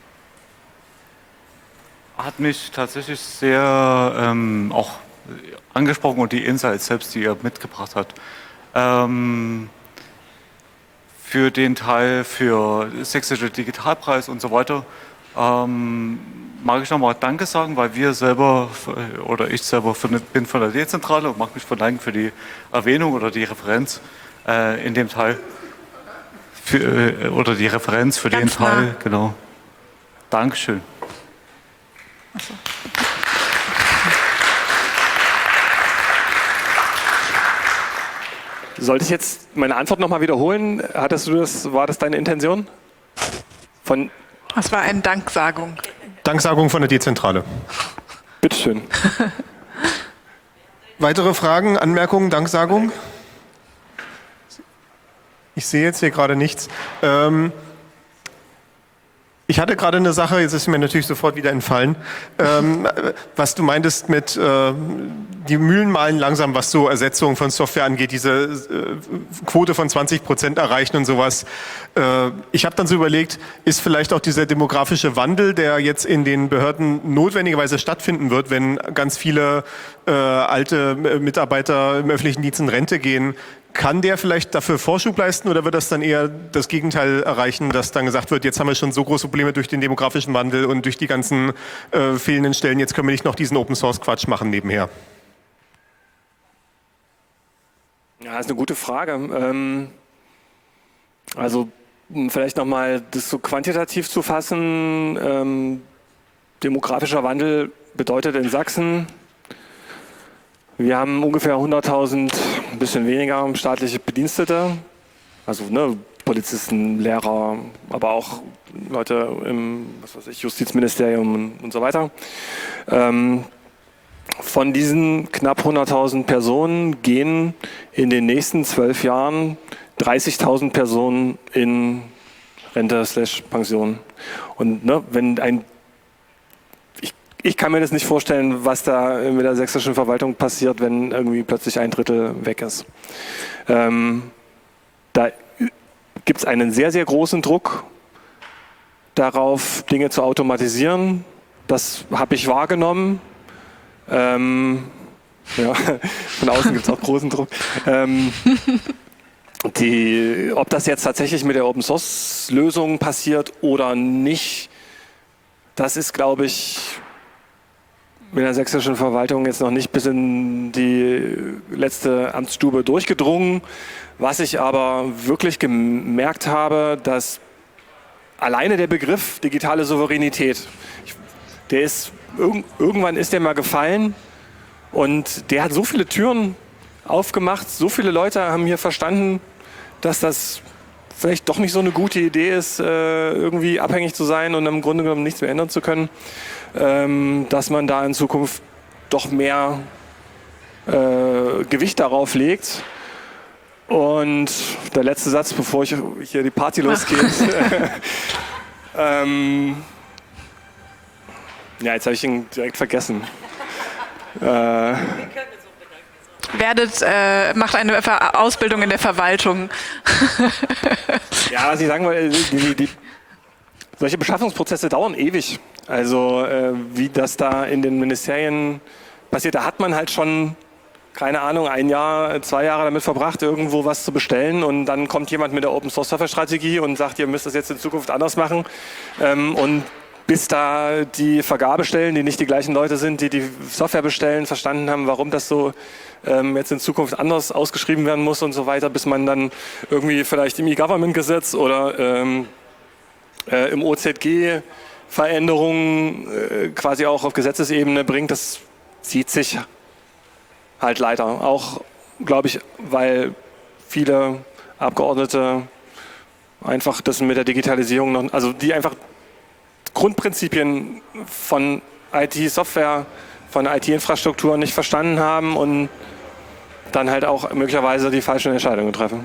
hat mich tatsächlich sehr ähm, auch angesprochen und die Insights selbst, die ihr mitgebracht habt. Ähm, für den Teil für Sächsische Digitalpreis und so weiter ähm, mag ich nochmal Danke sagen, weil wir selber oder ich selber von, bin von der Dezentrale und mag mich verdanken für die Erwähnung oder die Referenz äh, in dem Teil für, äh, oder die Referenz für Ganz den Teil, nah. genau. Dankeschön. Achso. Sollte ich jetzt meine Antwort nochmal wiederholen? Hattest du das, war das deine Intention? Von, Das war eine Danksagung. Danksagung von der Dezentrale. bitteschön. Weitere Fragen, Anmerkungen, Danksagung? Ich sehe jetzt hier gerade nichts. Ähm, ich hatte gerade eine Sache, jetzt ist mir natürlich sofort wieder entfallen, ähm, was du meintest mit äh, die Mühlen malen langsam, was so Ersetzung von Software angeht, diese äh, Quote von zwanzig Prozent erreichen und sowas. Äh, ich habe dann so überlegt, ist vielleicht auch dieser demografische Wandel, der jetzt in den Behörden notwendigerweise stattfinden wird, wenn ganz viele äh, alte Mitarbeiter im öffentlichen Dienst in Rente gehen, kann der vielleicht dafür Vorschub leisten oder wird das dann eher das Gegenteil erreichen, dass dann gesagt wird, jetzt haben wir schon so große Probleme durch den demografischen Wandel und durch die ganzen äh, fehlenden Stellen, jetzt können wir nicht noch diesen Open-Source-Quatsch machen nebenher? Ja, das ist eine gute Frage. Ähm, also vielleicht nochmal das so quantitativ zu fassen. Ähm, demografischer Wandel bedeutet in Sachsen, wir haben ungefähr hunderttausend, ein bisschen weniger staatliche Bedienstete, also ne, Polizisten, Lehrer, aber auch Leute im was weiß ich, Justizministerium und, und so weiter. Ähm, von diesen knapp hunderttausend Personen gehen in den nächsten zwölf Jahren dreißigtausend Personen in Rente slash Pension. Und ne, wenn ein Ich kann mir das nicht vorstellen, was da mit der sächsischen Verwaltung passiert, wenn irgendwie plötzlich ein Drittel weg ist. Ähm, da gibt es einen sehr, sehr großen Druck darauf, Dinge zu automatisieren. Das habe ich wahrgenommen. Ähm, ja, von außen gibt es auch großen Druck. Ähm, die, ob das jetzt tatsächlich mit der Open-Source-Lösung passiert oder nicht, das ist, glaube ich, mit der sächsischen Verwaltung jetzt noch nicht bis in die letzte Amtsstube durchgedrungen. Was ich aber wirklich gemerkt habe, dass alleine der Begriff digitale Souveränität, der ist, irgendwann ist der mal gefallen und der hat so viele Türen aufgemacht, so viele Leute haben hier verstanden, dass das vielleicht doch nicht so eine gute Idee ist, irgendwie abhängig zu sein und im Grunde genommen nichts mehr ändern zu können. Dass man da in Zukunft doch mehr äh, Gewicht darauf legt. Und der letzte Satz, bevor ich hier die Party losgeht. ähm, ja, jetzt habe ich ihn direkt vergessen. Äh, Werdet, äh, macht eine Ver- Ausbildung in der Verwaltung. ja, was ich sagen wollte, die, die, solche Beschaffungsprozesse dauern ewig. Also äh, wie das da in den Ministerien passiert, da hat man halt schon, keine Ahnung, ein Jahr, zwei Jahre damit verbracht, irgendwo was zu bestellen und dann kommt jemand mit der Open-Source-Software-Strategie und sagt, ihr müsst das jetzt in Zukunft anders machen. Ähm, und bis da die Vergabestellen, die nicht die gleichen Leute sind, die die Software bestellen, verstanden haben, warum das so ähm, jetzt in Zukunft anders ausgeschrieben werden muss und so weiter, bis man dann irgendwie vielleicht im E-Government-Gesetz oder ähm, äh, im O Z G Veränderungen äh, quasi auch auf Gesetzesebene bringt, das zieht sich halt leider. Auch, glaube ich, weil viele Abgeordnete einfach das mit der Digitalisierung noch, also die einfach Grundprinzipien von I T-Software, von I T-Infrastruktur nicht verstanden haben und dann halt auch möglicherweise die falschen Entscheidungen treffen.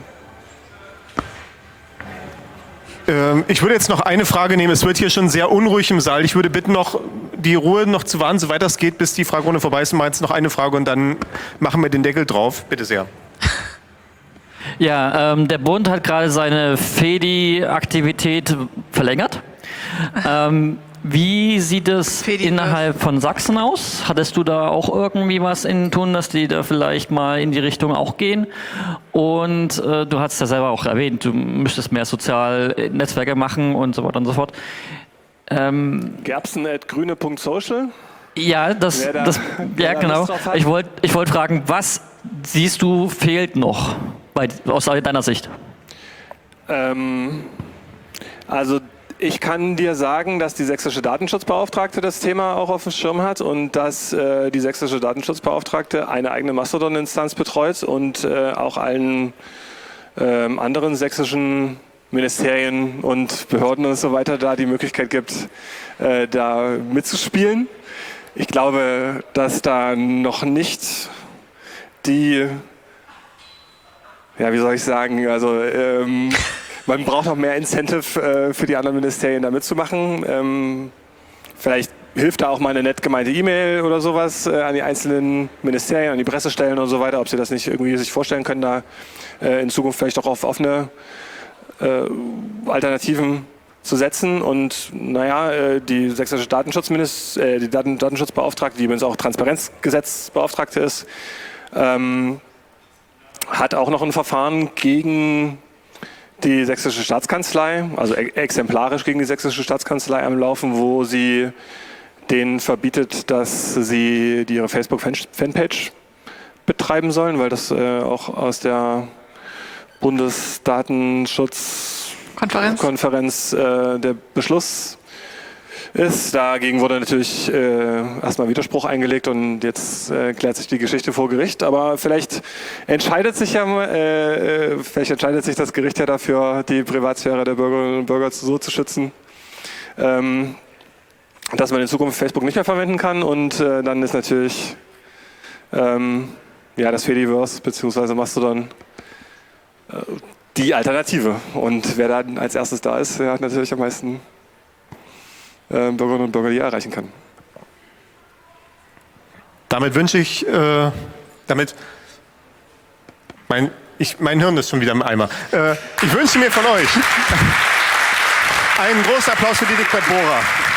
Ähm, ich würde jetzt noch eine Frage nehmen. Es wird hier schon sehr unruhig im Saal. Ich würde bitten, noch die Ruhe noch zu wahren, soweit das geht, bis die Fragerunde vorbei ist. Mal jetzt noch eine Frage und dann machen wir den Deckel drauf. Bitte sehr. Ja, ähm, der Bund hat gerade seine F E D I-Aktivität verlängert. Ähm, wie sieht es innerhalb von Sachsen aus? Hattest du da auch irgendwie was in tun, dass die da vielleicht mal in die Richtung auch gehen? Und äh, du hast ja selber auch erwähnt, du müsstest mehr Sozialnetzwerke machen und so weiter und so fort. Ähm, Gerbsen at grüne Punkt social? Ja, das, Wer da- das wer ja da genau. Lust drauf hat? Ich wollte ich wollt fragen, was siehst du fehlt noch bei, aus deiner Sicht? Ähm, also ich kann dir sagen, dass die sächsische Datenschutzbeauftragte das Thema auch auf dem Schirm hat und dass äh, die sächsische Datenschutzbeauftragte eine eigene Mastodon-Instanz betreut und äh, auch allen ähm, anderen sächsischen Ministerien und Behörden und so weiter da die Möglichkeit gibt, äh, da mitzuspielen. Ich glaube, dass da noch nicht die, ja, wie soll ich sagen, also ähm, man braucht noch mehr Incentive äh, für die anderen Ministerien da mitzumachen. Ähm, vielleicht hilft da auch mal eine nett gemeinte E-Mail oder sowas äh, an die einzelnen Ministerien, an die Pressestellen und so weiter, ob sie das nicht irgendwie sich vorstellen können, da äh, in Zukunft vielleicht auch auf offene äh, Alternativen zu setzen. Und naja, äh, die sächsische Datenschutzminister, äh, die Daten Datenschutzbeauftragte, die übrigens auch Transparenzgesetzbeauftragte ist, ähm, hat auch noch ein Verfahren gegen die sächsische Staatskanzlei, also exemplarisch gegen die sächsische Staatskanzlei am Laufen, wo sie denen verbietet, dass sie die ihre Facebook-Fanpage betreiben sollen, weil das äh, auch aus der Bundesdatenschutzkonferenz Konferenz. äh, der Beschluss ist. Dagegen wurde natürlich äh, erstmal Widerspruch eingelegt und jetzt äh, klärt sich die Geschichte vor Gericht. Aber vielleicht entscheidet sich ja, äh, vielleicht entscheidet sich das Gericht ja dafür, die Privatsphäre der Bürgerinnen und Bürger so zu schützen, ähm, dass man in Zukunft Facebook nicht mehr verwenden kann. Und äh, dann ist natürlich ähm, ja, das Fediverse bzw. Mastodon äh, die Alternative. Und wer da als erstes da ist, der hat natürlich am meisten Bürgerinnen und Bürger, die er erreichen kann. Damit wünsche ich, äh, damit, mein, ich, mein Hirn ist schon wieder im Eimer. Äh, ich wünsche mir von euch einen großen Applaus für die Dickbett Bohrer.